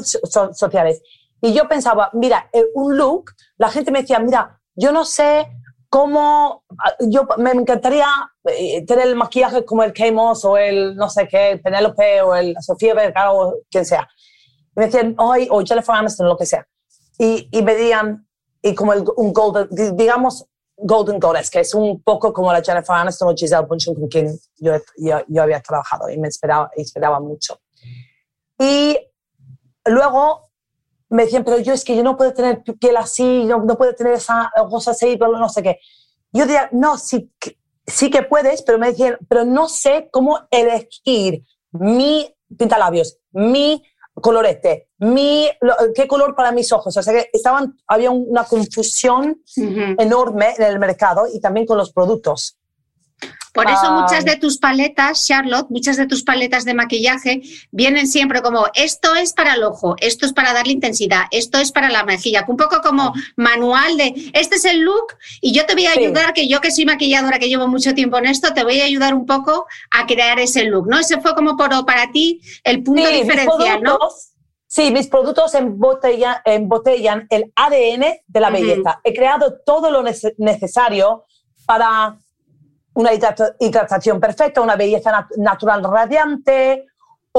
Y yo pensaba, mira, un look, la gente me decía, mira, yo no sé cómo, me encantaría tener el maquillaje como el Kate Moss o el no sé qué, Penélope o el Sofía Vergara o quien sea. Y me decían, o Jennifer Aniston, lo que sea. Y me decían, y como un golden, digamos, Golden Goddess, que es un poco como la Jennifer Aniston o Gisele Bündchen con quien yo había trabajado y me inspiraba mucho. Y luego me decían, pero es que yo no puedo tener piel así, no puedo tener esa cosa así, no sé qué. Yo decía, no, sí que puedes, pero me decían, pero no sé cómo elegir mi pintalabios, mi colorete. ¿Qué color para mis ojos? O sea que había una confusión enorme en el mercado y también con los productos. Por eso muchas de tus paletas, Charlotte, muchas de tus paletas de maquillaje vienen siempre como esto es para el ojo, esto es para darle intensidad, esto es para la mejilla, un poco como manual de este es el look y yo te voy a ayudar, que yo que soy maquilladora, que llevo mucho tiempo en esto, te voy a ayudar un poco a crear ese look, ¿no? Ese fue como para ti el punto diferencial, ¿no? Sí, mis productos embotellan el ADN de la belleza. He creado todo lo necesario para una hidratación perfecta, una belleza natural radiante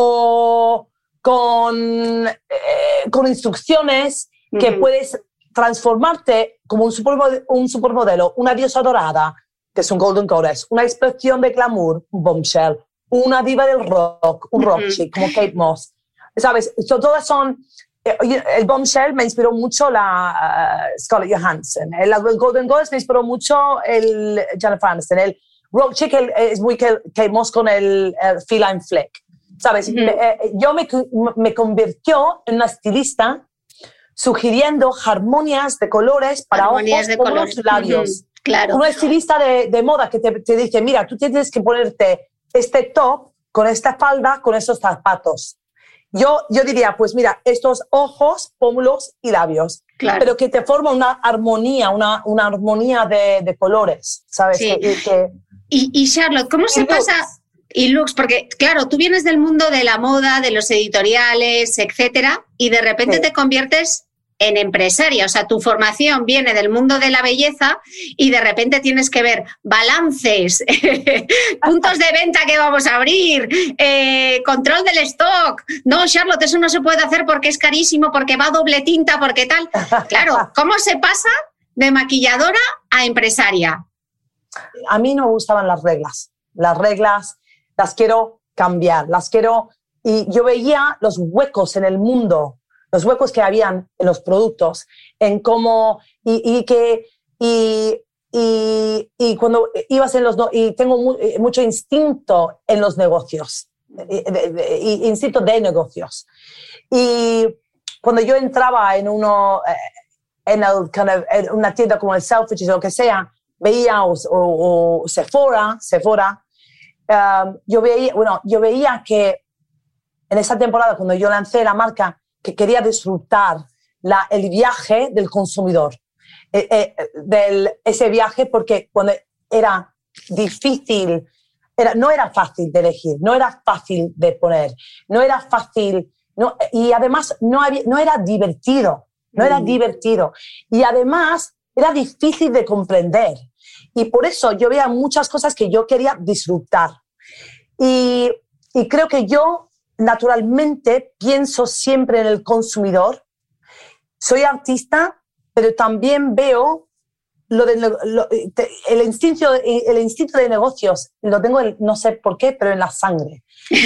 o con instrucciones que puedes transformarte como un supermodelo, una diosa dorada, que es un Golden Goddess, una expresión de glamour, un bombshell, una diva del rock, un rock chic como Kate Moss. ¿Sabes? Todas son... El bombshell me inspiró mucho la Scarlett Johansson. El Golden Goddess me inspiró mucho el Jennifer Aniston. El rock chic es muy Kate Moss con el feline flick. ¿Sabes? Yo me convirtió en una estilista sugiriendo armonías de colores para ojos como los labios. Claro. Una estilista de moda que te dice, mira, tú tienes que ponerte este top con esta falda, con estos zapatos. Yo diría, pues mira, estos ojos, pómulos y labios, pero que te forma una armonía, una armonía de colores, ¿sabes? Sí. Y Charlotte, ¿cómo se pasa? Y looks, porque claro, tú vienes del mundo de la moda, de los editoriales, etcétera, y de repente te conviertes en empresaria, o sea, tu formación viene del mundo de la belleza y de repente tienes que ver balances, puntos de venta que vamos a abrir, control del stock. No, Charlotte, eso no se puede hacer porque es carísimo, porque va doble tinta, porque tal. Claro, ¿cómo se pasa de maquilladora a empresaria? A mí no me gustaban las reglas. Las reglas las quiero cambiar, y yo veía los huecos en el mundo, los huecos que habían en los productos, en cómo, y cuando ibas y tengo mucho instinto en los negocios, instinto de negocios. Y cuando yo entraba en una tienda como el Selfridges o lo que sea, veía o Sephora, yo veía que en esa temporada, cuando yo lancé la marca, que quería disfrutar el viaje del consumidor, ese viaje, porque cuando era difícil, no era fácil de elegir, no era fácil de poner, no era fácil, y además no era divertido, y además era difícil de comprender. Y por eso yo veía muchas cosas que yo quería disfrutar. Y creo que yo naturalmente pienso siempre en el consumidor. Soy artista, pero también veo el instinto de negocios. Lo tengo, no sé por qué, pero en la sangre.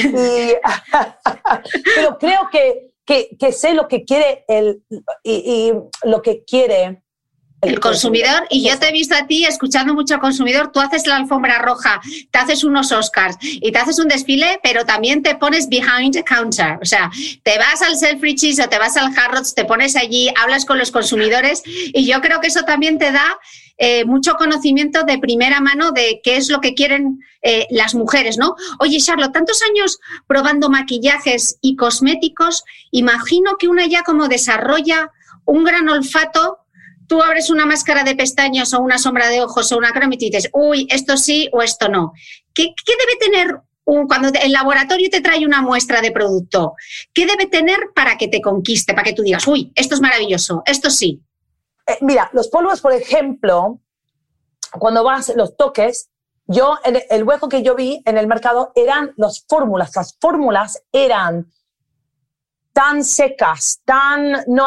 Pero creo que sé lo que quiere y lo que quiere el consumidor. Y yo te he visto a ti escuchando mucho al consumidor. Tú haces la alfombra roja, te haces unos Oscars y te haces un desfile, pero también te pones behind the counter. O sea, te vas al Selfridges o te vas al Harrods, te pones allí, hablas con los consumidores, y yo creo que eso también te da mucho conocimiento de primera mano de qué es lo que quieren las mujeres, ¿no? Oye, Charlotte, tantos años probando maquillajes y cosméticos, imagino que una ya como desarrolla un gran olfato. Tú abres una máscara de pestañas o una sombra de ojos o una crema y te dices, uy, esto sí o esto no. ¿Qué debe tener cuando el laboratorio te trae una muestra de producto? ¿Qué debe tener para que te conquiste, para que tú digas, uy, esto es maravilloso, esto sí? Mira, los polvos, por ejemplo, cuando vas los toques, el hueco que yo vi en el mercado eran las fórmulas. Las fórmulas eran tan secas, no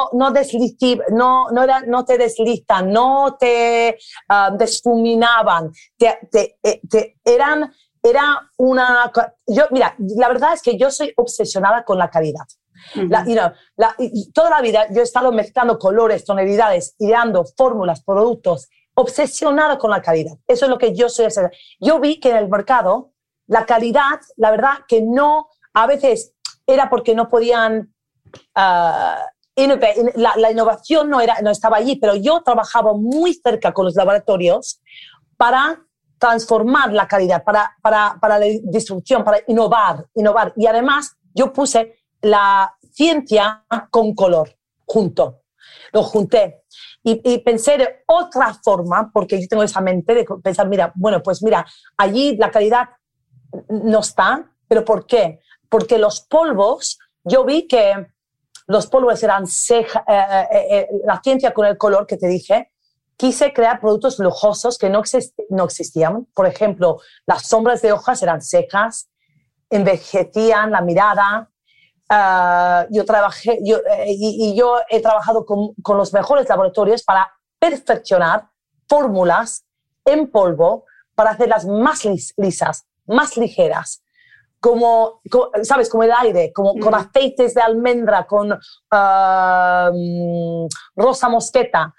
te deslizan, no te desfuminaban, mira, la verdad es que yo soy obsesionada con la calidad. Toda la vida yo he estado mezclando colores, tonalidades, ideando fórmulas, productos, obsesionada con la calidad. Eso es lo que yo soy. Yo vi que en el mercado la calidad, la verdad que no, a veces era porque no podían la innovación no estaba allí, pero yo trabajaba muy cerca con los laboratorios para transformar la calidad, para la distribución, para innovar. Y además yo puse la ciencia con color lo junté. Y pensé de otra forma, porque yo tengo esa mente de pensar, mira, allí la calidad no está, pero ¿por qué? Porque los polvos, yo vi que los polvos eran la ciencia con el color que te dije. Quise crear productos lujosos que no existían. Por ejemplo, las sombras de hojas eran secas, envejecían la mirada. Yo he trabajado con los mejores laboratorios para perfeccionar fórmulas en polvo para hacerlas más lisas, más ligeras. ¿Sabes? Como el aire, con aceites de almendra, con rosa mosqueta,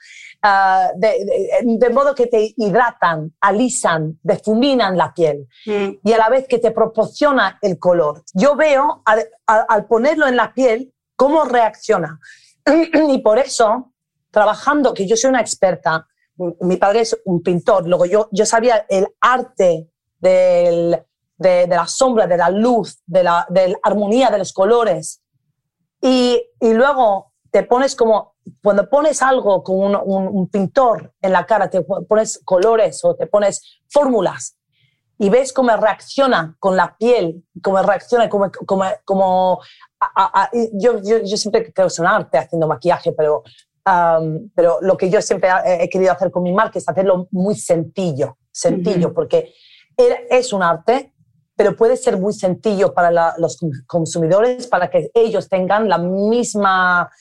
de modo que te hidratan, alisan, difuminan la piel y a la vez que te proporciona el color. Yo veo al ponerlo en la piel cómo reacciona. Y por eso, trabajando, que yo soy una experta, mi padre es un pintor, luego yo sabía el arte de la sombra, de la luz, de la armonía de los colores. Y luego te pones cuando pones algo con un pintor en la cara, te pones colores o te pones fórmulas y ves cómo reacciona con la piel, cómo reacciona, yo siempre creo que es un arte haciendo maquillaje, pero lo que yo siempre he querido hacer con mi marca es hacerlo muy sencillo, porque es un arte, pero puede ser muy sencillo para los consumidores, para que ellos tengan la misma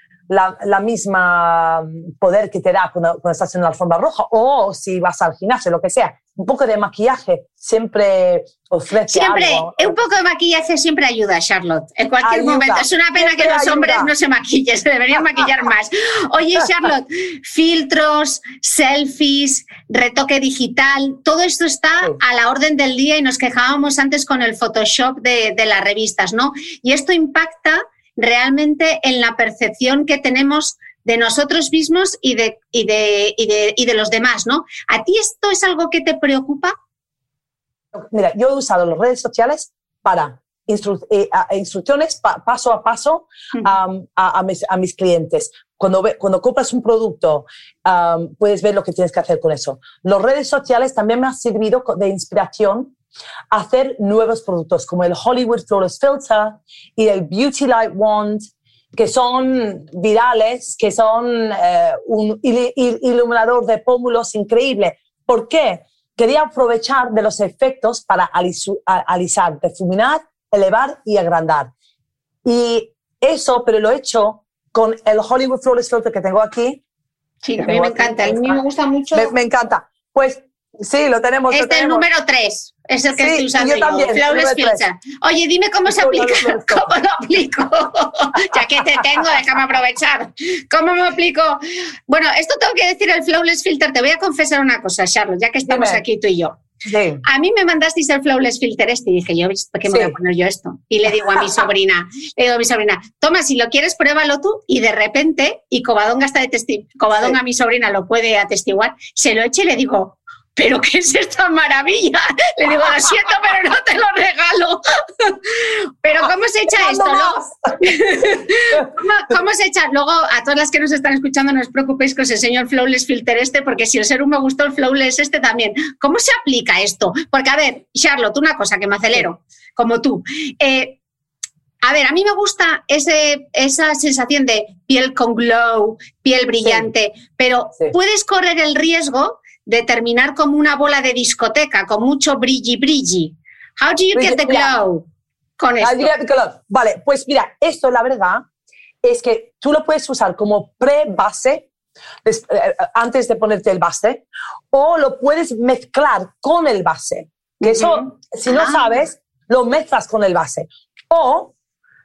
poder que te da cuando estás en la alfombra roja o si vas al gimnasio, lo que sea. Un poco de maquillaje siempre ofrece algo. Un poco de maquillaje siempre ayuda, Charlotte, en cualquier momento. Es una pena que los hombres no se maquillen, se deberían maquillar más. Oye, Charlotte, filtros, selfies, retoque digital, todo esto está a la orden del día y nos quejábamos antes con el Photoshop de las revistas, ¿no? Y esto impacta realmente en la percepción que tenemos de nosotros mismos y de los demás, ¿no? ¿A ti esto es algo que te preocupa? Mira, yo he usado las redes sociales para instrucciones paso a paso a mis clientes. Cuando compras un producto, puedes ver lo que tienes que hacer con eso. Las redes sociales también me han servido de inspiración a hacer nuevos productos, como el Hollywood Flawless Filter y el Beauty Light Wand, que son virales, que son un iluminador de pómulos increíble. ¿Por qué? Quería aprovechar de los efectos para alisar, difuminar, elevar y agrandar. Y eso, pero lo he hecho con el Hollywood Flawless Filter que tengo aquí. Sí, a mí me encanta. A mí me gusta mucho. Me encanta. Pues sí, lo tenemos. Este es el número 3. Es el que estoy usando yo. También, Flawless Filter. Oye, dime cómo se aplica. ¿Cómo lo aplico? Ya que te tengo, déjame aprovechar. ¿Cómo me aplico? Bueno, esto tengo que decir el Flawless Filter. Te voy a confesar una cosa, Charlotte, ya que estamos aquí tú y yo. Sí. A mí me mandasteis el Flawless Filter y dije yo, ¿por qué me voy a poner yo esto? Y le digo a mi sobrina, toma, si lo quieres, pruébalo tú. Y de repente, y Covadonga está de testigo, Covadonga, mi sobrina, lo puede atestiguar, se lo eché y le digo, ¿pero qué es esta maravilla? Le digo, lo siento, pero no te lo regalo. ¿Pero cómo se echa esto? ¿Cómo se echa? Luego, a todas las que nos están escuchando, no os preocupéis que os enseño el Flawless Filter porque si el serum me gustó, el Flawless también. ¿Cómo se aplica esto? Porque, a ver, Charlotte, una cosa que me acelero, como tú. A ver, a mí me gusta esa sensación de piel con glow, piel brillante, pero puedes correr el riesgo de terminar como una bola de discoteca, con mucho brilli. How do you get the glow con esto? Vale, pues mira, esto la verdad es que tú lo puedes usar como pre-base, antes de ponerte el base, o lo puedes mezclar con el base. Que eso, si no sabes, lo mezclas con el base. O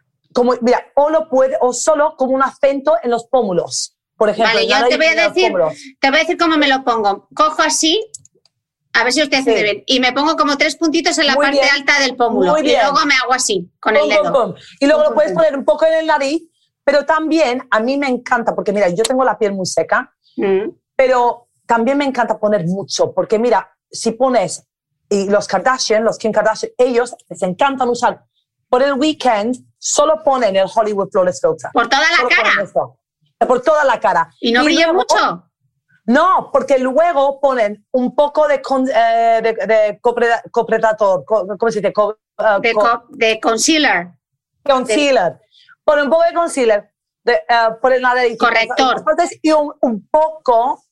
solo como un acento en los pómulos. Por ejemplo, vale, yo te voy a decir cómo me lo pongo. Cojo así A ver si lo estoy haciendo bien. Y me pongo como 3 puntitos en la Muy parte bien. alta del pómulo. Muy Y bien. luego me hago así, con el Pum, dedo. pum, pum. Y luego lo puedes poner un poco en el nariz, pero también a mí me encanta, porque mira, yo tengo la piel muy seca, pero también me encanta poner mucho, porque mira, si pones, y los Kardashian, los Kim Kardashian, ellos les encantan usar, por el weekend, solo ponen el Hollywood Flawless Filter. ¿Por toda la Solo cara? ponen esto. Por toda la cara. ¿Y no brilla luego, mucho? No, porque luego ponen un poco de copredator, ¿cómo se dice? De concealer. Concealer. Ponen un poco de concealer por el nariz. Corrector. Y un poco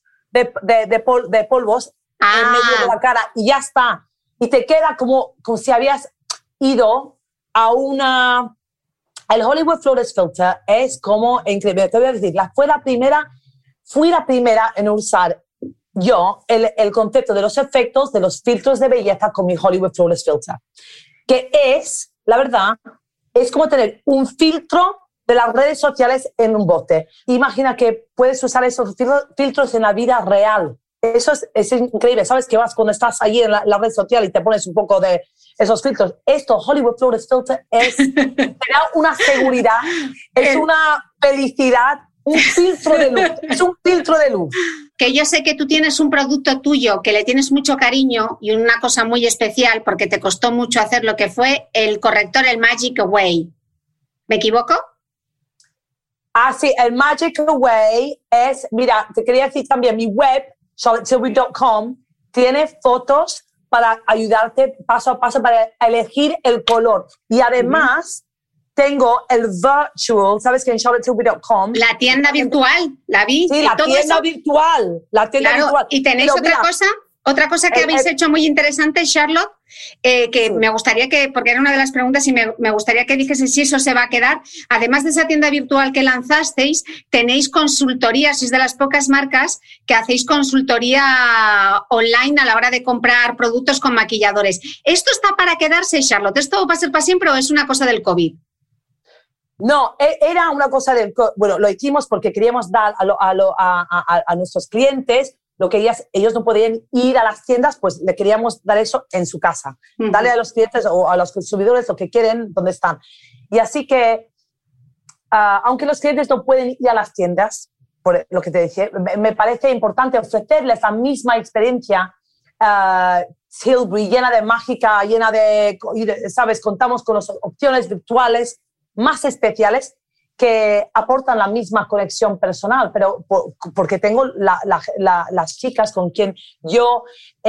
de polvos en medio de la cara y ya está. Y te queda como si habías ido a una... El Hollywood Flawless Filter es como increíble. Te voy a decir, fui la primera en usar yo el concepto de los efectos de los filtros de belleza con mi Hollywood Flawless Filter. Que es, la verdad, es como tener un filtro de las redes sociales en un bote. Imagina que puedes usar esos filtros en la vida real. Eso es increíble. ¿Sabes que vas cuando estás allí en la red social y te pones un poco de esos filtros? Esto, Hollywood Flawless Filter, te da una seguridad, es una felicidad, un filtro de luz. Es un filtro de luz. Que yo sé que tú tienes un producto tuyo que le tienes mucho cariño y una cosa muy especial porque te costó mucho hacer lo que fue el corrector, el Magic Away. ¿Me equivoco? Ah, sí, el Magic Away es, mira, te quería decir también, mi web, charlottetilbury.com, tiene fotos para ayudarte paso a paso para elegir el color. Y además tengo el virtual, ¿sabes que en charlottetilbury.com? La tienda virtual, la vi. Sí, la tienda virtual. La tienda virtual. Y tenéis otra cosa que habéis hecho muy interesante, Charlotte, que sí. Me gustaría que, porque era una de las preguntas y me gustaría que dijese si eso se va a quedar. Además de esa tienda virtual que lanzasteis, tenéis consultoría, sois de las pocas marcas que hacéis consultoría online a la hora de comprar productos con maquilladores. ¿Esto está para quedarse, Charlotte? ¿Esto va a ser para siempre o es una cosa del COVID? No, era una cosa bueno, lo hicimos porque queríamos dar a nuestros clientes lo que ellos no podían ir a las tiendas, pues le queríamos dar eso en su casa. Darle a los clientes o a los consumidores lo que quieren, donde están. Y así que, aunque los clientes no pueden ir a las tiendas, por lo que te decía, me parece importante ofrecerles la misma experiencia Tilbury, llena de mágica, llena de, ¿sabes? Contamos con las opciones virtuales más especiales que aportan la misma conexión personal, pero porque tengo las chicas con quien yo,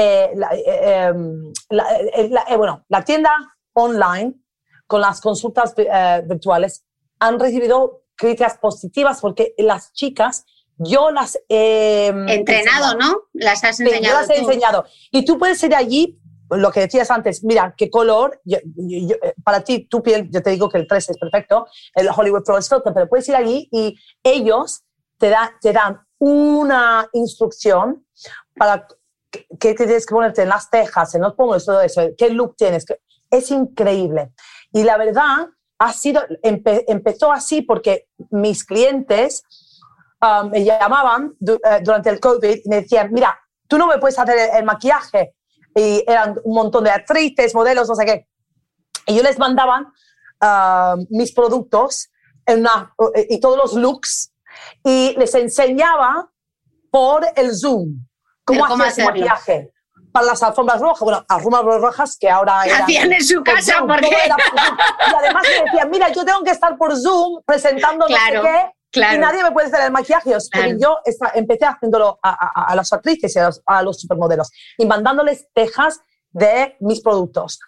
la tienda online con las consultas virtuales han recibido críticas positivas porque las chicas yo las he entrenado, ¿no? Las has enseñado. Sí, yo las he enseñado. Y tú puedes ir allí, lo que decías antes, mira, qué color, para ti, tu piel, yo te digo que el 3 es perfecto, el Hollywood Flawless Filter, pero puedes ir allí y ellos te dan una instrucción para qué tienes que ponerte en las cejas, en los pómulos, todo eso, qué look tienes. Es increíble. Y la verdad, empezó así porque mis clientes me llamaban durante el COVID y me decían, mira, tú no me puedes hacer el maquillaje. Y eran un montón de actrices, modelos, no sé qué. Y yo les mandaba mis productos y todos los looks y les enseñaba por el Zoom cómo hacer el maquillaje para las alfombras rojas. Bueno, alfombras rojas que ahora hacían en su casa Zoom, porque... y además me decían, mira, yo tengo que estar por Zoom presentando claro, no sé qué. Claro. Y nadie me puede hacer el maquillaje. Porque yo empecé haciéndolo a las actrices y a los supermodelos y mandándoles tejas de mis productos.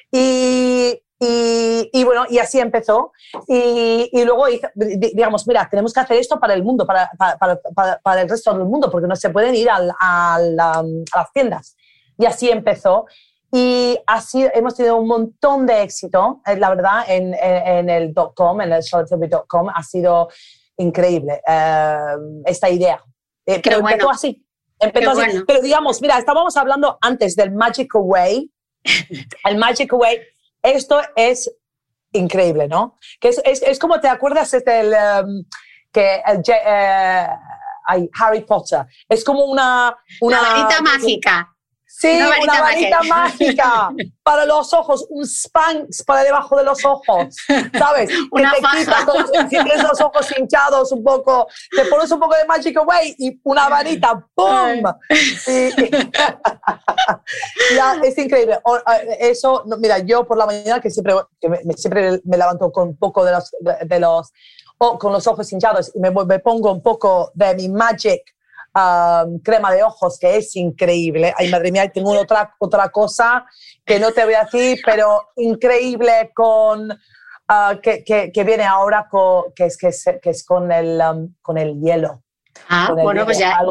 Y bueno, y así empezó. Y luego, digamos, mira, tenemos que hacer esto para el mundo, para el resto del mundo, porque no se pueden ir a las tiendas. Y así empezó. Y así hemos tenido un montón de éxito, la verdad, en el .com, en el charlottetilbury.com. Ha sido increíble esta idea. Pero empezó así. Bueno. Pero digamos, mira, estábamos hablando antes del Magic Away. El Magic Away, esto es increíble, ¿no? Que es como, ¿te acuerdas Harry Potter? Es como una la varita mágica. Sí, una varita mágica para los ojos, un Spanx para debajo de los ojos, ¿sabes? Una que te faja. quita todos, si tienes los ojos hinchados un poco, te pones un poco de Magic Away y una varita, ¡pum! Ya, es increíble. Eso, mira, yo por la mañana que siempre me levanto con un poco con los ojos hinchados y me pongo un poco de mi Magic crema de ojos, que es increíble. Ay, madre mía, tengo otra cosa que no te voy a decir, pero increíble que viene ahora, que es con el hielo. Bueno, pues ya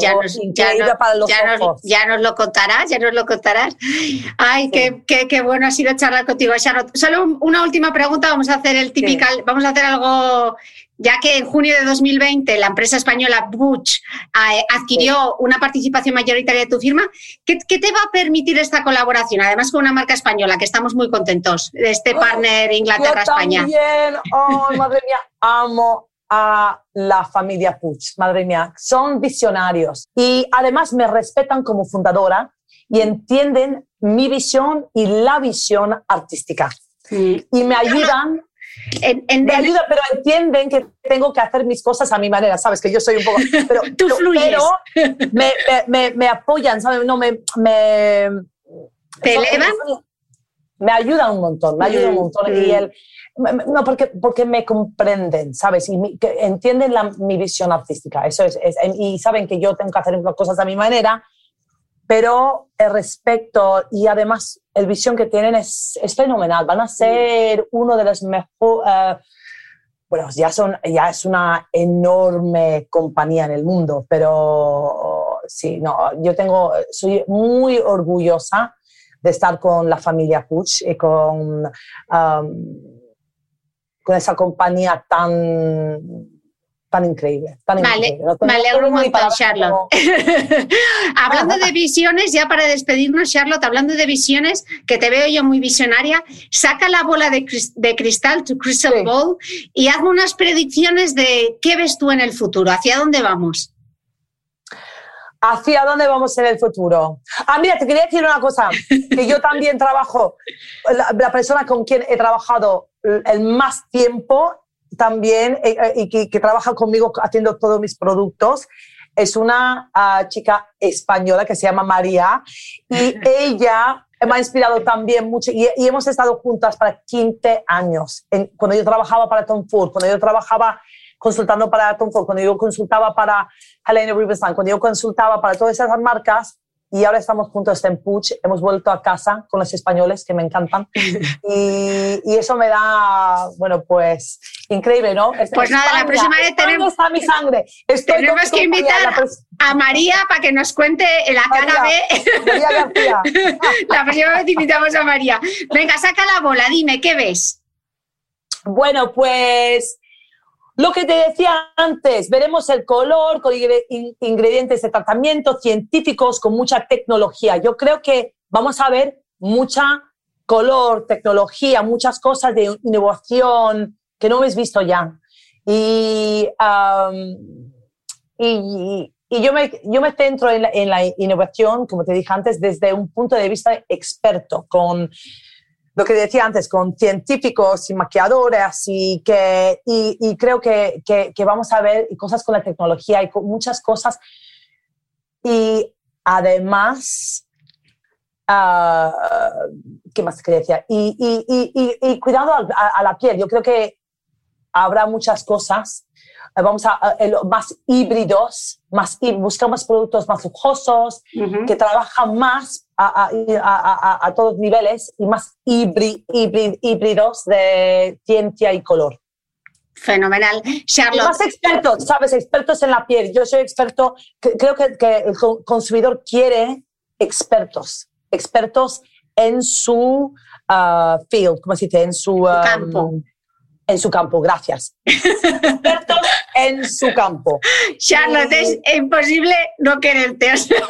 nos lo contarás. Ay, sí. Qué bueno ha sido charlar contigo, Charlotte. Solo una última pregunta, vamos a hacer vamos a hacer algo, ya que en junio de 2020 la empresa española Puig adquirió una participación mayoritaria de tu firma. ¿Qué te va a permitir esta colaboración? Además con una marca española, que estamos muy contentos de este partner Inglaterra-España. Yo también, madre mía, amo a la familia Puig, madre mía, son visionarios y además me respetan como fundadora y entienden mi visión y la visión artística. Y me ayudan, pero entienden que tengo que hacer mis cosas a mi manera, sabes que yo soy un poco... Tú fluyes. Pero me apoyan, ¿sabes? ¿Te elevan? Me ayudan un montón, No, porque me comprenden, ¿sabes? Y que entienden mi visión artística. Eso y saben que yo tengo que hacer las cosas a mi manera, pero el respeto y además el visión que tienen es fenomenal. Van a ser uno de los mejores... bueno, ya es una enorme compañía en el mundo, pero sí, no, soy muy orgullosa de estar con la familia Puig y con esa compañía tan increíble. Me alegro un montón, Charlotte. Hablando de visiones, ya para despedirnos, Charlotte, hablando de visiones, que te veo yo muy visionaria, saca la bola de cristal, tu crystal ball, y hazme unas predicciones de qué ves tú en el futuro, hacia dónde vamos. ¿Hacia dónde vamos en el futuro? Mira, te quería decir una cosa, que yo también trabajo, la persona con quien he trabajado el más tiempo también y que trabaja conmigo haciendo todos mis productos, es una chica española que se llama María y ella me ha inspirado también mucho y hemos estado juntas para 15 años. Cuando yo trabajaba para Tom Ford, cuando yo trabajaba consultando para Tom Ford, cuando yo consultaba para Helena Rubinstein, cuando yo consultaba para todas esas marcas, y ahora estamos juntos en Puig, hemos vuelto a casa con los españoles, que me encantan, y eso me da, bueno, pues, increíble, ¿no? Pues nada, la próxima vez tenemos mi sangre. Tenemos que invitar a María para que nos cuente la cara B. María García. La próxima vez invitamos a María. Venga, saca la bola, dime, ¿qué ves? Bueno, pues... lo que te decía antes, veremos el color con ingredientes de tratamiento científicos, con mucha tecnología. Yo creo que vamos a ver mucha color, tecnología, muchas cosas de innovación que no hemos visto ya. Y yo me centro en la innovación, como te dije antes, desde un punto de vista experto, con lo que decía antes, con científicos y maquilladores y creo que vamos a ver cosas con la tecnología y con muchas cosas. Y además, ¿qué más quería decir? Y cuidado a la piel. Yo creo que habrá muchas cosas. Vamos a más híbridos, buscamos productos más lujosos, que trabajan más a todos los niveles y más híbridos de ciencia y color. Fenomenal. Charlotte. Y más expertos, ¿sabes? Expertos en la piel. Yo soy experto, creo que el consumidor quiere expertos en su field, ¿cómo se dice? En su campo. En su campo, gracias. Expertos en su campo. Charlotte, es imposible no quererte. Por eso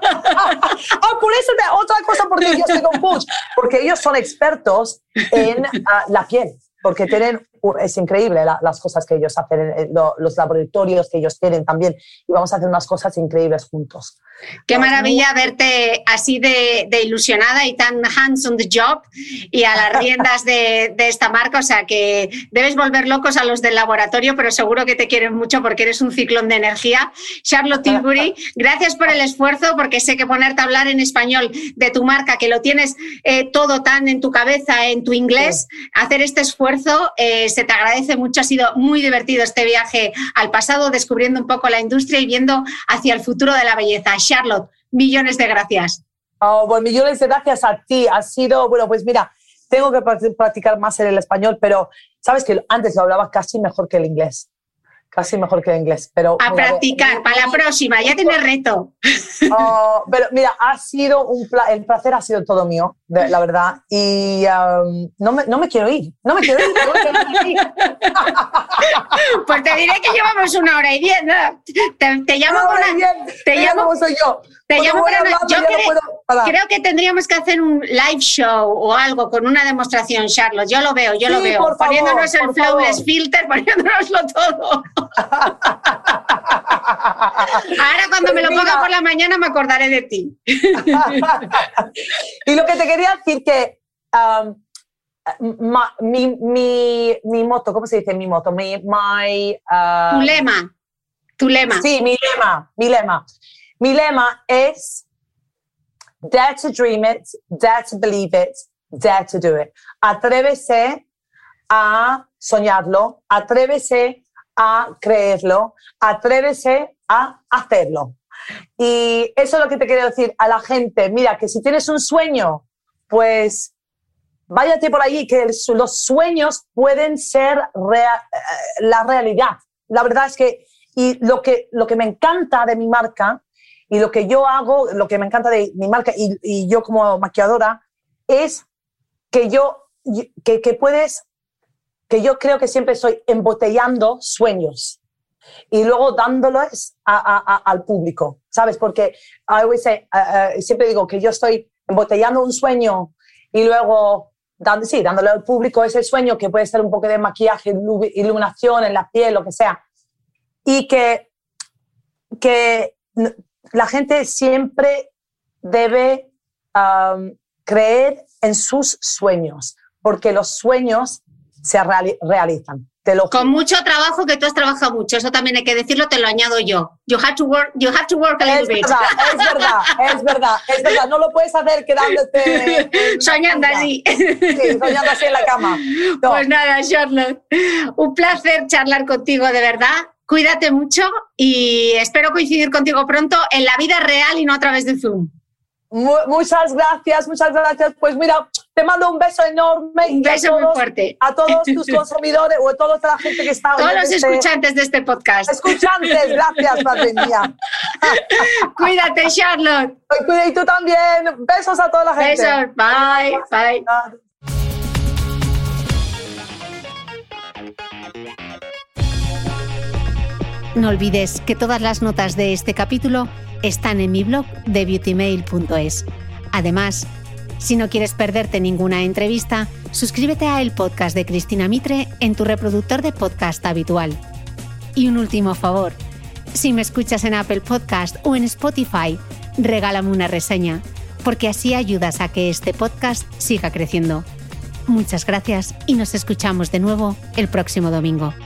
otra cosa, porque yo estoy con Puig, porque ellos son expertos en la piel, porque tienen es increíble las cosas que ellos hacen, los laboratorios que ellos tienen también, y vamos a hacer unas cosas increíbles juntos. Qué maravilla verte así de ilusionada y tan hands on the job y a las riendas de esta marca, o sea que debes volver locos a los del laboratorio, pero seguro que te quieren mucho porque eres un ciclón de energía. Charlotte Tilbury, gracias por el esfuerzo, porque sé que ponerte a hablar en español de tu marca, que lo tienes todo tan en tu cabeza, en tu inglés, hacer este esfuerzo se te agradece mucho. Ha sido muy divertido este viaje al pasado, descubriendo un poco la industria y viendo hacia el futuro de la belleza. Charlotte, millones de gracias. Bueno, millones de gracias a ti. Ha sido, bueno, pues mira, tengo que practicar más en el español, pero sabes que antes lo hablaba casi mejor que el inglés. Casi mejor que el inglés. Pero, a mira, practicar, para la próxima, ya tienes reto. Pero mira, ha sido el placer ha sido todo mío, la verdad. Y no me quiero ir. No me quiero ir. Pues te diré que llevamos 1h10, ¿no? Te llamo con te llamo como soy yo. Te llamo creo que tendríamos que hacer un live show o algo con una demostración, Charlotte. Yo lo veo. Por poniéndonos favor, el flawless filter, poniéndonoslo todo. Ahora cuando me lo ponga por la mañana me acordaré de ti. Y lo que te quería decir que mi moto, ¿cómo se dice mi moto? Tu lema. Sí, mi lema. Mi lema es dare to dream it, dare to believe it, dare to do it. Atrévese a soñarlo, atrévese a creerlo, atrévese a hacerlo. Y eso es lo que te quiero decir a la gente. Mira, que si tienes un sueño, pues váyate por allí, que los sueños pueden ser la realidad. La verdad es que, y lo que me encanta de mi marca, y lo que yo hago, lo que me encanta de mi marca y yo como maquilladora, es que yo creo que siempre estoy embotellando sueños y luego dándolos al público, ¿sabes? Porque siempre digo que yo estoy embotellando un sueño y luego dándole al público ese sueño, que puede ser un poco de maquillaje, iluminación en la piel, lo que sea. Y que la gente siempre debe creer en sus sueños, porque los sueños se realizan. Con mucho trabajo, que tú has trabajado mucho, eso también hay que decirlo, te lo añado yo. You have to work a little bit. Es verdad. No lo puedes hacer quedándote soñando así. Sí, soñando así en la cama. No. Pues nada, Charlotte, un placer charlar contigo, de verdad. Cuídate mucho y espero coincidir contigo pronto en la vida real y no a través de Zoom. Muchas gracias. Pues mira, te mando un beso enorme. Un beso muy fuerte. A todos tus consumidores o a toda la gente que está oyendo. Todos los escuchantes de este podcast. Escuchantes, gracias, madre mía. Cuídate, Charlotte. Y tú también. Besos a toda la gente. Besos. Bye. No olvides que todas las notas de este capítulo están en mi blog de beautymail.es. Además, si no quieres perderte ninguna entrevista, suscríbete a el podcast de Cristina Mitre en tu reproductor de podcast habitual. Y un último favor, si me escuchas en Apple Podcast o en Spotify, regálame una reseña, porque así ayudas a que este podcast siga creciendo. Muchas gracias y nos escuchamos de nuevo el próximo domingo.